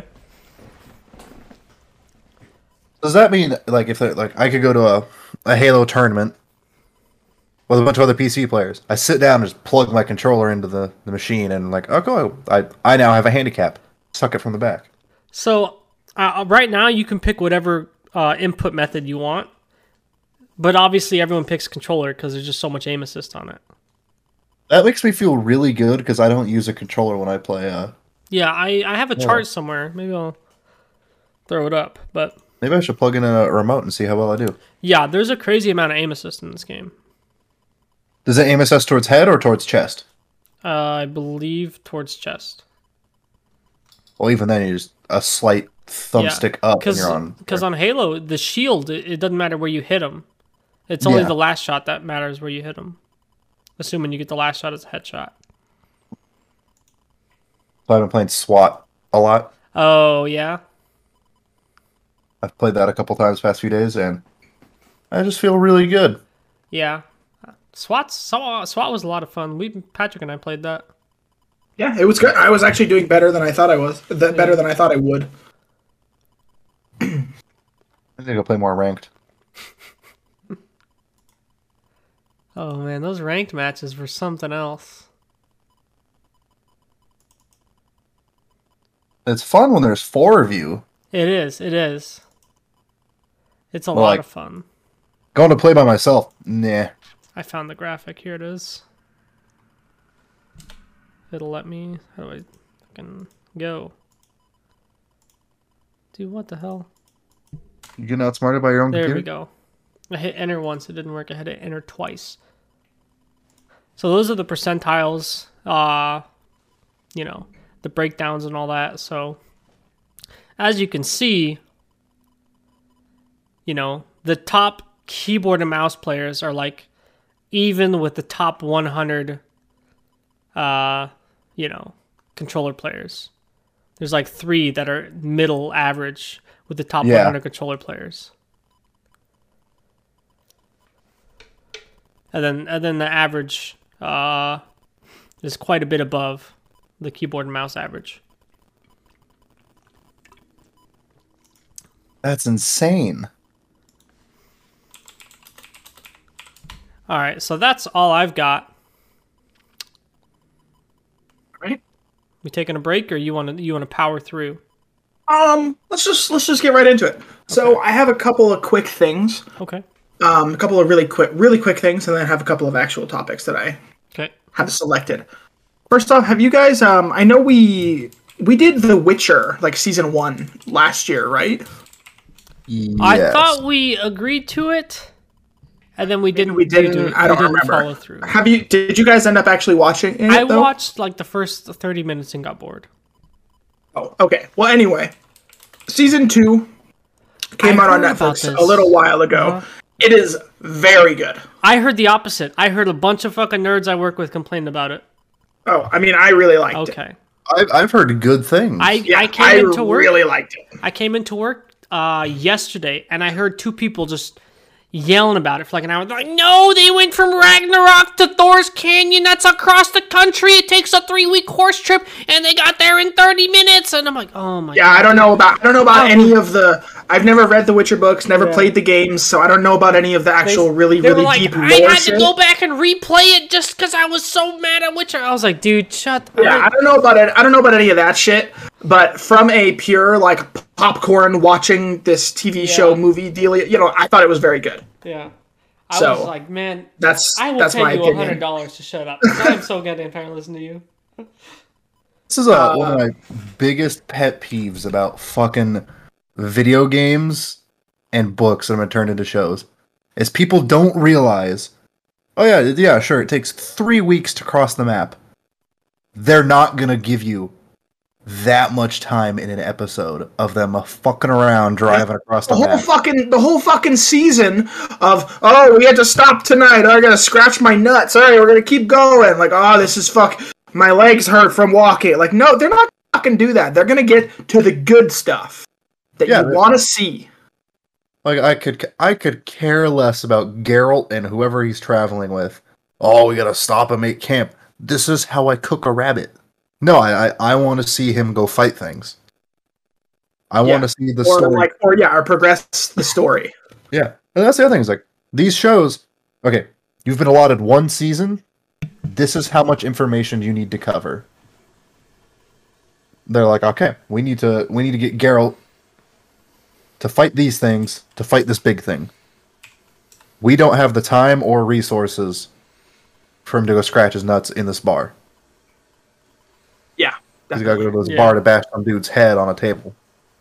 Does that mean like if I could go to a Halo tournament with a bunch of other PC players? I sit down and just plug my controller into the machine and like, okay, I now have a handicap. Suck it from the back. So right now you can pick whatever input method you want, but obviously everyone picks controller because there's just so much aim assist on it. That makes me feel really good because I don't use a controller when I play. Yeah, I have a chart somewhere. Maybe I'll throw it up, but maybe I should plug in a remote and see how well I do. Yeah, there's a crazy amount of aim assist in this game. Does it aim assist towards head or towards chest? I believe towards chest. Well, even then, you just a slight thumbstick up and you're on. Because on Halo, the shield, it doesn't matter where you hit them. It's only the last shot that matters where you hit them. Assuming you get the last shot as a headshot. So I've been playing SWAT a lot. Oh, yeah? I've played that a couple times the past few days, and I just feel really good. Yeah. SWAT was a lot of fun. Patrick and I played that. Yeah, it was good. I was actually doing better than I thought I was. Better than I thought I would. I think I'll play more ranked. Oh man, those ranked matches were something else. It's fun when there's 4 of you. It is. It is. It's a Well, lot like- of fun. Going to play by myself, nah. I found the graphic. Here it is. It'll let me. How do I fucking go? Dude, what the hell? You getting outsmarted by your own There computer? we go. I hit enter once. It didn't work. I had to enter twice. So those are the percentiles. You know, the breakdowns and all that. So as you can see, you know, the top keyboard and mouse players are like even with the top 100 you know, controller players. There's like 3 that are middle average with the top 100 controller players. And then the average is quite a bit above the keyboard and mouse average. That's insane. All right, so that's all I've got. Right. We taking a break, or you want to power through? Let's just get right into it. So I have a couple of quick things. Okay. A couple of really quick things, and then I have a couple of actual topics that I Okay. have selected. First off, have you guys? I know we did The Witcher like season 1 last year, right? Yes. I thought we agreed to it, and then we didn't. We didn't. I don't remember. Follow through. Did you guys end up actually watching it? I though? watched like the first 30 minutes and got bored. Oh, okay. Well, anyway, season 2 came I out on heard about Netflix this. a little while ago. Uh-huh. It is very good. I heard the opposite. I heard a bunch of fucking nerds I work with complain about it. Oh, I mean, I really liked it. Okay. I've heard good things. I came into work. really liked it. I came into work yesterday, and I heard 2 people just yelling about it for like an hour. They're like, no, they went from Ragnarok to Thor's Canyon. That's across the country. It takes a 3-week horse trip, and they got there in 30 minutes. And I'm like, oh my Yeah, god. I don't know about any of the. I've never read the Witcher books, never played the games, so I don't know about any of the actual They really were like, deep lore I had shit. to go back and replay it just because I was so mad at Witcher. I was like, dude, shut up. Yeah, I don't know about it. I don't know about any of that shit. But from a pure like popcorn watching this TV show movie deal, you know, I thought it was very good. Yeah. I So, was like, man, That's I will that's pay my you opinion. $100 to shut up. I'm so goddamn tired of listening to you. This is one of my biggest pet peeves about fucking video games and books that I'm gonna turn into shows. Is people don't realize, oh yeah, sure, it takes 3 weeks to cross the map. They're not gonna give you that much time in an episode of them fucking around driving across the map. The whole fucking season of we had to stop tonight. I gotta scratch my nuts. All right, we're gonna keep going. Like, this is my legs hurt from walking. Like, no, they're not fucking do that. They're gonna get to the good stuff that you want to see. Like I could care less about Geralt and whoever he's traveling with. Oh, we gotta stop and make camp. This is how I cook a rabbit. No, I want to see him go fight things. I want to see the story. Or progress the story. Yeah, and that's the other thing. Is like these shows. Okay, you've been allotted 1 season. This is how much information you need to cover. They're like, okay, we need to get Geralt to fight these things, to fight this big thing. We don't have the time or resources for him to go scratch his nuts in this bar. Yeah, He's got to go to this Yeah. bar to bash some dude's head on a table.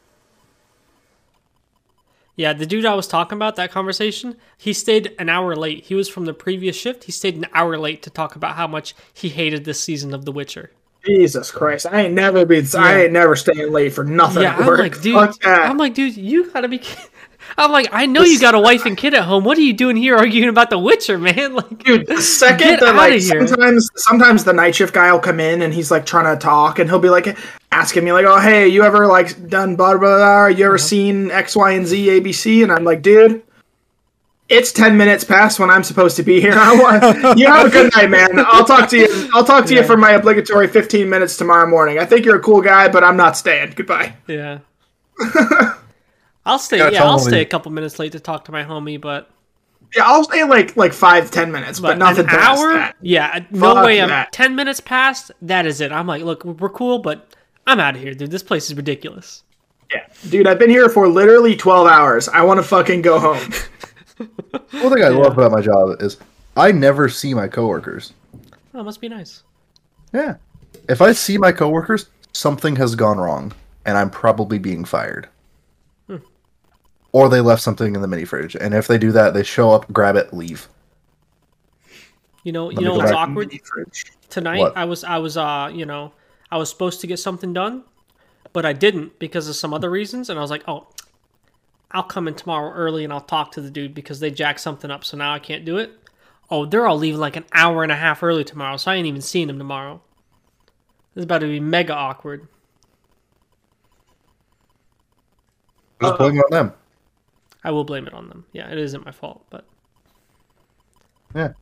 Yeah, the dude I was talking about, that conversation, he stayed an hour late. He was from the previous shift. He stayed an hour late to talk about how much he hated this season of The Witcher. Jesus Christ! I ain't never staying late for nothing. Yeah, at I'm work. like, dude, Fuck that. You gotta be kidding. I'm like, I know you got a wife and kid at home. What are you doing here arguing about The Witcher, man? Like, Dude, the second get that outta here. sometimes the night shift guy will come in and he's like trying to talk and he'll be like asking me like, oh hey, you ever like done blah blah blah? You ever seen X, Y, and Z ABC? And I'm like, dude, it's 10 minutes past when I'm supposed to be here. You have a good night, man. I'll talk to you. I'll talk to you for my obligatory 15 minutes tomorrow morning. I think you're a cool guy, but I'm not staying. Goodbye. yeah. I'll stay. Gotta Yeah, tell I'll him stay he- a couple minutes late to talk to my homie, but Yeah, I'll stay like 5-10 minutes, but nothing an past hour. that. Yeah, no Fuck way. I'm that. 10 minutes past. That is it. I'm like, look, we're cool, but I'm out of here, dude. This place is ridiculous. Yeah, dude, I've been here for literally 12 hours. I want to fucking go home. One thing I love about my job is I never see my coworkers. Oh, it must be nice. Yeah. If I see my coworkers, something has gone wrong, and I'm probably being fired. Or they left something in the mini fridge, and if they do that, they show up, grab it, leave. You know me go what's back. awkward? Tonight, What? I was I was supposed to get something done, but I didn't because of some other reasons, and I was like, oh, I'll come in tomorrow early and I'll talk to the dude because they jacked something up, so now I can't do it. Oh, they're all leaving like an hour and a half early tomorrow, so I ain't even seeing them tomorrow. This is about to be mega awkward. Just blame it on them. I will blame it on them. Yeah, it isn't my fault, but Yeah.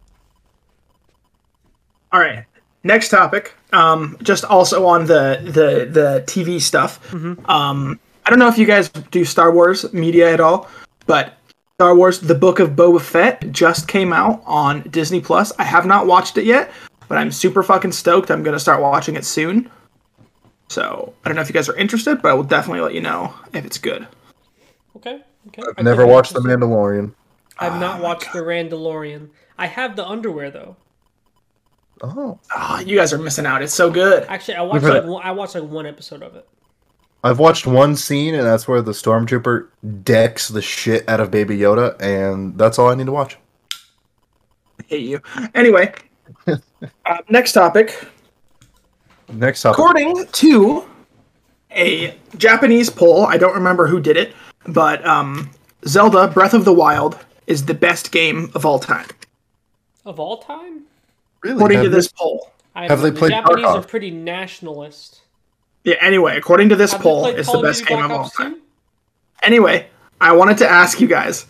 All right. Next topic. Just also on the TV stuff. I don't know if you guys do Star Wars media at all, but Star Wars: The Book of Boba Fett just came out on Disney Plus. I have not watched it yet, but I'm super fucking stoked. I'm gonna start watching it soon. So I don't know if you guys are interested, but I will definitely let you know if it's good. okay. I've never watched The Mandalorian. I've not watched The Randalorian. I have the underwear though. Oh. Ah, you guys are missing out. It's so good. Actually, I watched like one episode of it. I've watched one scene, and that's where the stormtrooper decks the shit out of Baby Yoda, and that's all I need to watch. I hate you. Anyway, next topic. Next topic. According to a Japanese poll, I don't remember who did it, but Zelda Breath of the Wild is the best game of all time, Of all time? Really? according to this poll. Have they the played Japanese Tarkov? are pretty nationalist. Yeah, anyway, according to this Have they poll, played it's Call the of best Duty game Black of all Ops time. 2? Anyway, I wanted to ask you guys,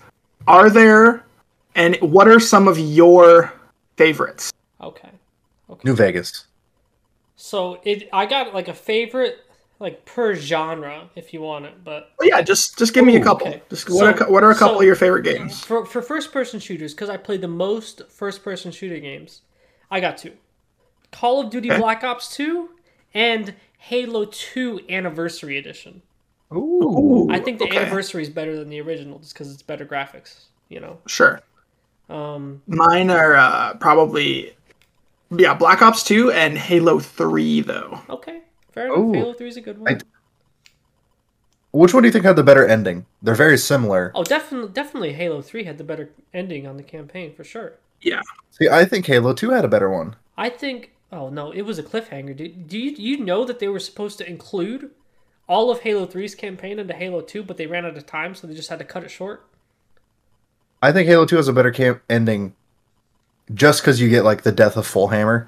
what are some of your favorites? Okay. New Vegas. So I got like a favorite like per genre if you want it, but Well, yeah, just give me a couple. okay. What are a couple of your favorite games? for first person shooters, because I played the most first person shooter games, I got two. Call of Duty Okay. Black Ops 2 and Halo 2 Anniversary Edition. Ooh. I think the okay. Anniversary is better than the original just because it's better graphics, you know. Sure. Um, Mine are probably Black Ops 2 and Halo 3 though. okay, fair enough. Ooh. Halo 3 is a good one. Which one do you think had the better ending? They're very similar. Oh, definitely Halo 3 had the better ending on the campaign for sure. Yeah. See, I think Halo 2 had a better one. I think. Oh no, it was a cliffhanger, dude. Do you know that they were supposed to include all of Halo 3's campaign into Halo 2, but they ran out of time, so they just had to cut it short? I think Halo 2 has a better ending just because you get, like, the death of Fullhammer.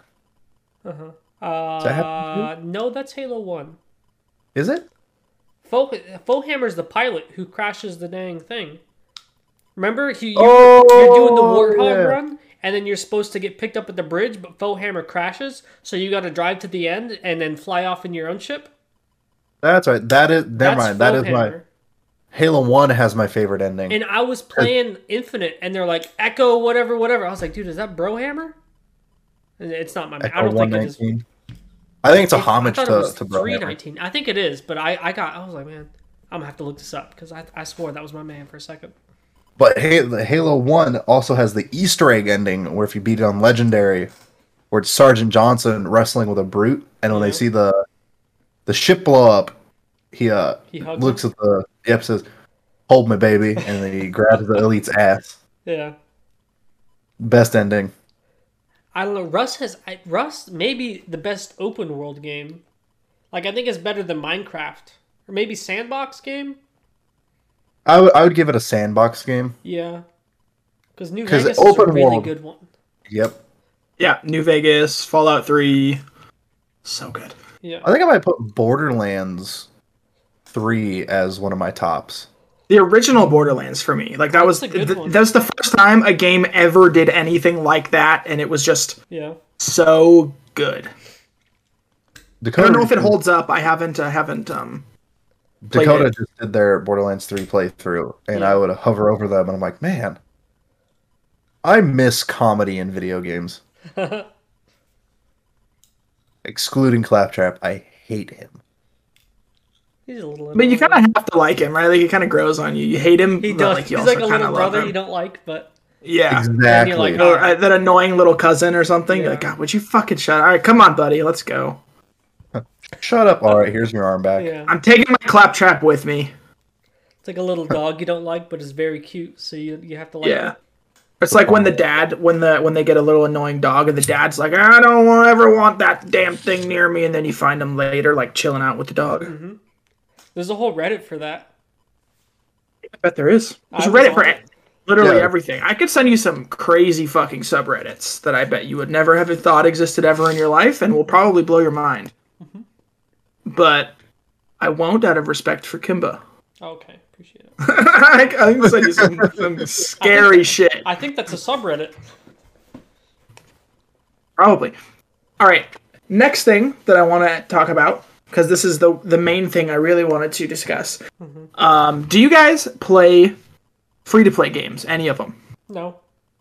Uh that huh. No, that's Halo 1. Is it? Fullhammer's the pilot who crashes the dang thing. Remember, you're doing the Warthog yeah. run, and then you're supposed to get picked up at the bridge, but Fullhammer crashes, so you got to drive to the end and then fly off in your own ship. That's right. Never That's mind. That is my... Fullhammer. Halo 1 has my favorite ending. And I was playing Infinite, and they're like, Echo, whatever. I was like, dude, is that Brohammer? And it's not my man. I Echo don't think it is. 119. I think it's a homage I to, thought it was to Brohammer. 319. I think it is, but I was like, man, I'm going to have to look this up, because I swore that was my man for a second. But Halo 1 also has the Easter egg ending, where if you beat it on Legendary, where it's Sergeant Johnson wrestling with a brute, and when they see the ship blow up, he hugs looks at the says, "Hold me, baby," and then he grabs the elite's ass. Yeah. Best ending. I don't know. Rust may be the best open world game. Like, I think it's better than Minecraft. Or maybe Sandbox game? I would give it a sandbox game. Yeah. Because New 'Cause Vegas is a open really world. good one. Yep. Yeah, New Vegas, Fallout 3. So good. Yeah. I think I might put Borderlands 3 as one of my tops. The original Borderlands for me. Like that was That's a good one. that was the first time a game ever did anything like that, and it was just Yeah. so good. I Dakota, don't know if it holds up. I haven't Dakota it. just did their Borderlands 3 playthrough, and Yeah. I would hover over them, and I'm like, man, I miss comedy in video games. Excluding Claptrap, I hate him. He's a little. But you annoying. kind of have to like him, right? Like he kind of grows on you. You hate him, He but does. like you He's also like a kind of little love brother him. you don't like, but Yeah. Exactly. like, That annoying little cousin or something. Yeah. You're like, God, would you fucking shut up? All right, come on, buddy, let's go. Shut up. All right, here's your arm back. yeah, I'm taking my claptrap with me. it's like a little dog you don't like, but it's very cute. So you have to like. Yeah. It's like when the dad, when they get a little annoying dog, and the dad's like, I don't ever want that damn thing near me, and then you find him later, like chilling out with the dog. Mm-hmm. There's a whole Reddit for that. I bet there is. There's I a was Reddit on for it. literally Yeah. everything. I could send you some crazy fucking subreddits that I bet you would never have thought existed ever in your life, and will probably blow your mind. Mm-hmm. But I won't, out of respect for Kimba. Okay, appreciate it. I can send you some scary shit. I think that's a subreddit. Probably. All right. Next thing that I want to talk about, because this is the main thing I really wanted to discuss. Do you guys play free-to-play games? Any of them? No.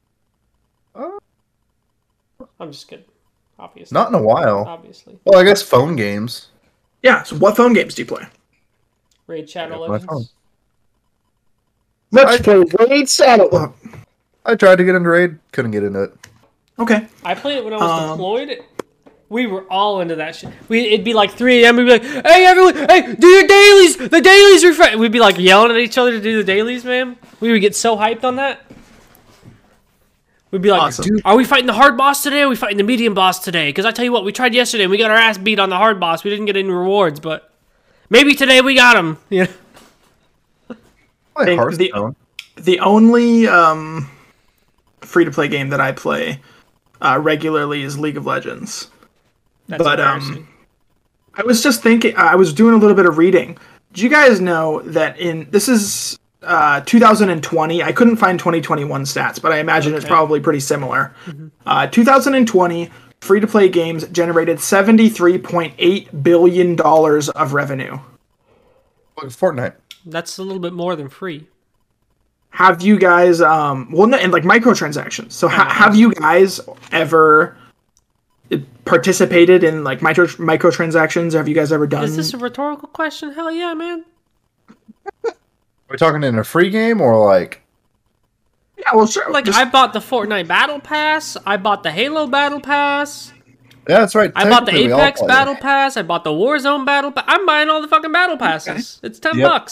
I'm just kidding. Obviously. Not in a while. Obviously. Well, I guess phone games. Yeah. So what phone games do you play? Raid Shadow my phone. Legends. Let's play Raid Shadow. I tried to get into Raid, couldn't get into it. Okay. I played it when I was deployed. We were all into that shit. It'd be like 3 a.m. We'd be like, "Hey, everyone! Hey, do your dailies! The dailies refresh!" We'd be like yelling at each other to do the dailies, man. We would get so hyped on that. We'd be like, Awesome. "Are we fighting the hard boss today? Or are we fighting the medium boss today?" Because I tell you what, we tried yesterday and we got our ass beat on the hard boss. We didn't get any rewards, but maybe today we got him. Yeah. Play think Hearthstone. The only free-to-play game that I play regularly is League of Legends. That's But, embarrassing. I was just thinking, I was doing a little bit of reading. Do you guys know that this is 2020? I couldn't find 2021 stats, but I imagine it's probably pretty similar. 2020 free-to-play games generated $73.8 billion of revenue. Like Fortnite. That's a little bit more than free. Have you guys, and like microtransactions. So have you guys ever participated in like microtransactions? Or have you guys ever done? Is this a rhetorical question? Hell yeah, man. Are we talking in a free game or like? Yeah, well, sure. Like, I bought the Fortnite Battle Pass. I bought the Halo Battle Pass. Yeah, that's right. I bought the Technically, we all Apex play Battle it. Pass. I bought the Warzone Battle Pass. I'm buying all the fucking Battle Passes. It's $10. Yep.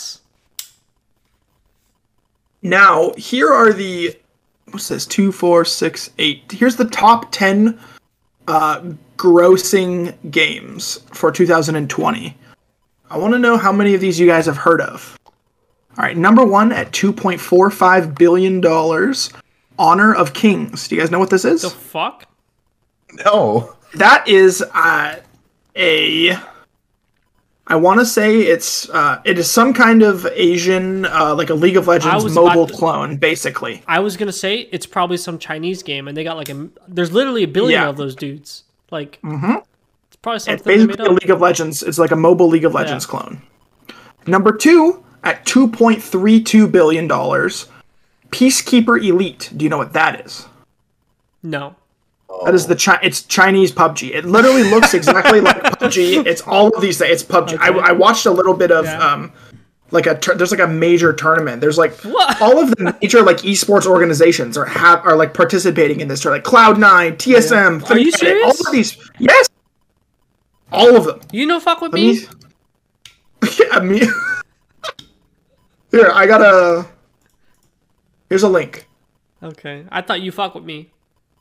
Now, here are the, what's this, 2, 4, 6, 8. Here's the top 10 grossing games for 2020. I want to know how many of these you guys have heard of. All right, number 1 at $2.45 billion, Honor of Kings. Do you guys know what this is? The fuck? No. That is I want to say it is some kind of Asian, like a League of Legends was mobile about to- clone, basically. I was gonna say it's probably some Chinese game, and they got like there's literally 1 billion Yeah. of those dudes. Like, it's probably It's something they made basically a up. League of Legends. It's like a mobile League of Legends clone. Number 2 at $2.32 billion, Peacekeeper Elite. Do you know what that is? No. That is it's Chinese PUBG. It literally looks exactly like PUBG. It's all of these things. It's PUBG. Okay. I watched a little bit of Yeah. like there's like a major tournament. There's like What? all of the major like esports organizations are like participating in this tournament. Like Cloud9, TSM, Are you Fnatic, serious? all of these. Yes. All of them. You know, fuck with Let me. me. Yeah, me. Here, I got a. Here's a link. Okay, I thought you fuck with me.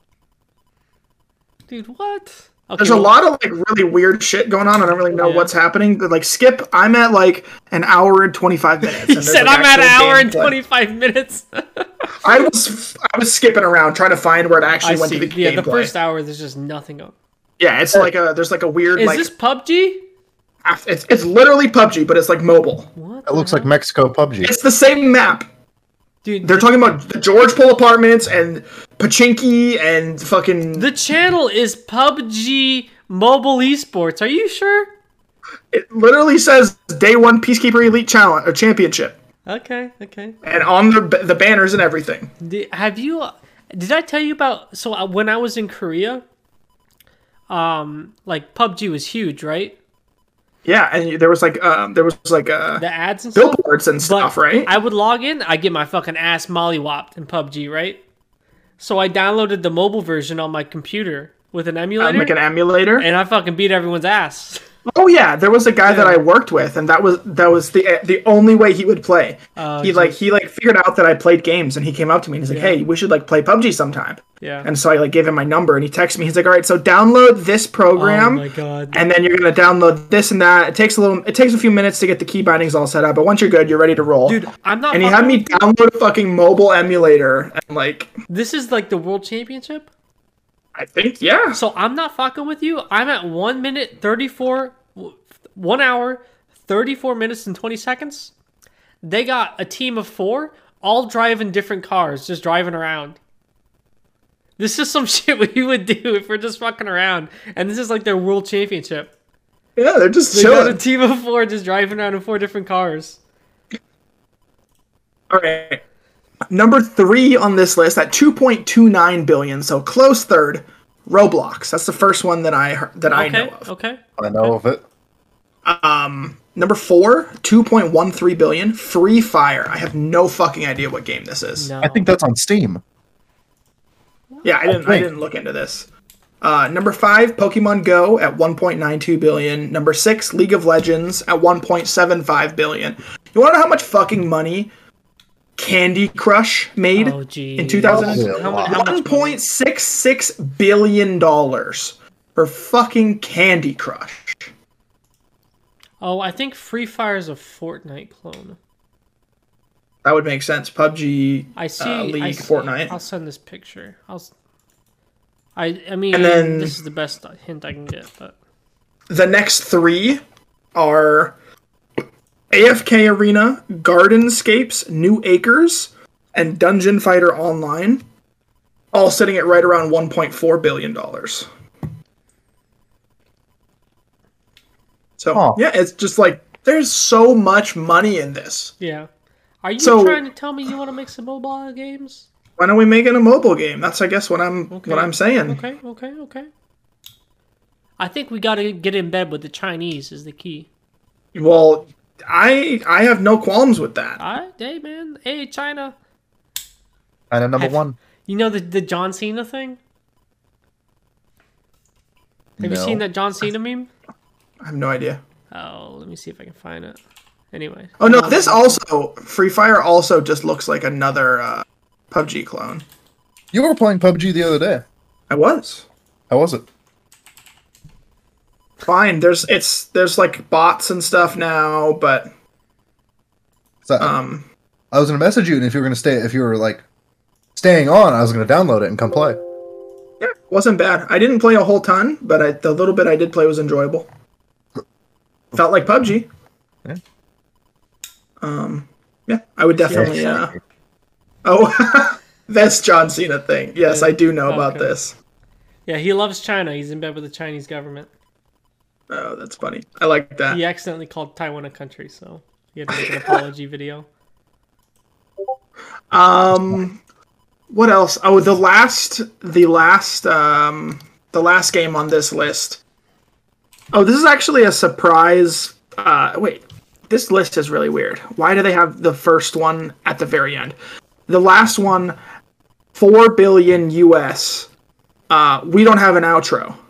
Dude, what? Okay, There's a lot of like really weird shit going on. I don't really know Yeah. what's happening. But like Skip, I'm at like an hour and 25 minutes. He and there's, said like, I'm at an actual hour and gameplay. 25 minutes. I was skipping around trying to find where it actually I went see. to the Yeah, gameplay. the first hour there's just nothing up. Yeah, it's like there's like a weird Is like this PUBG? it's literally PUBG, but it's like mobile. What? It looks like Mexico PUBG. It's the same map. Dude, They're talking about the George Pole Apartments and Pachinki and fucking. the channel is PUBG Mobile Esports. Are you sure? It literally says Day One Peacekeeper Elite Challenge or Championship, Okay. and on the banners and everything. Did I tell you about? So when I was in Korea, like PUBG was huge, right? Yeah, and there was like The ads and stuff. billboards and stuff, But right? I would log in, I get my fucking ass mollywopped in PUBG, right? So I downloaded the mobile version on my computer with an emulator, Like an emulator. and I fucking beat everyone's ass. Oh yeah, there was a guy that I worked with, and that was the only way he would play. Oh, he figured out that I played games, and he came up to me and he's like, "Hey, we should like play PUBG sometime." Yeah. And so I like gave him my number, and he texted me. He's like, "All right, so download this Oh program, my god. and then you're gonna download this and that. It takes a few minutes to get the key bindings all set up, but once you're good, you're ready to roll." Dude, I'm not. And he had me download a fucking mobile emulator, and like, This is like the world championship. I think yeah. So I'm not fucking with you. I'm at 1 hour, 34 minutes and 20 seconds. They got a team of 4, all driving different cars, just driving around. This is some shit we would do if we're just fucking around. And this is like their world championship. Yeah, they're just They got chilling. a team of 4 just driving around in 4 different cars. All right. Number 3 on this list at 2.29 billion, so close third. Roblox. That's the first one that I know of. Okay. I know of it. Number 4, 2.13 billion. Free Fire. I have no fucking idea what game this is. No. I think that's on Steam. Yeah, I didn't look into this. Number 5, Pokemon Go at 1.92 billion. Number 6, League of Legends at 1.75 billion. You want to know how much fucking money Candy Crush made Oh, geez. in 2000? How much money? $1.66 billion for fucking Candy Crush. Oh, I think Free Fire is a Fortnite clone. That would make sense. PUBG, I see. League, I see. Fortnite. I'll send this picture. I mean, And then- this is the best hint I can get, but The next 3 are AFK Arena, Gardenscapes, New Acres, and Dungeon Fighter Online, all sitting at right around $1.4 billion. So, Huh. yeah, it's just like, there's so much money in this. yeah. Are you So- trying to tell me you want to make some mobile games? Why don't we make it a mobile game? That's, I guess, what I'm saying. Okay. I think we got to get in bed with the Chinese is the key. Well, I have no qualms with that. Hey man, hey China. And at number 1. You know the John Cena thing? Have you No. seen that John Cena meme? I have no idea. Oh, let me see if I can find it. Anyway. Oh no, this also Free Fire also just looks like another PUBG clone. You were playing PUBG the other day. I was. How was it? Fine. There's like bots and stuff now, but So, I was gonna message you, and if you were like staying on, I was gonna download it and come play. yeah, wasn't bad. I didn't play a whole ton, but the little bit I did play was enjoyable. Felt like PUBG. Yeah. Yeah, I would definitely. Oh, that's John Cena thing. Yes, I do know about Okay. this. Yeah, he loves China. He's in bed with the Chinese government. Oh, that's funny. I like that. He accidentally called Taiwan a country, so he had to make an apology video. What else? Oh, the last game on this list. Oh, this is actually a surprise. Wait, this list is really weird. Why do they have the first one at the very end? The last one, 4 billion US. We don't have an outro.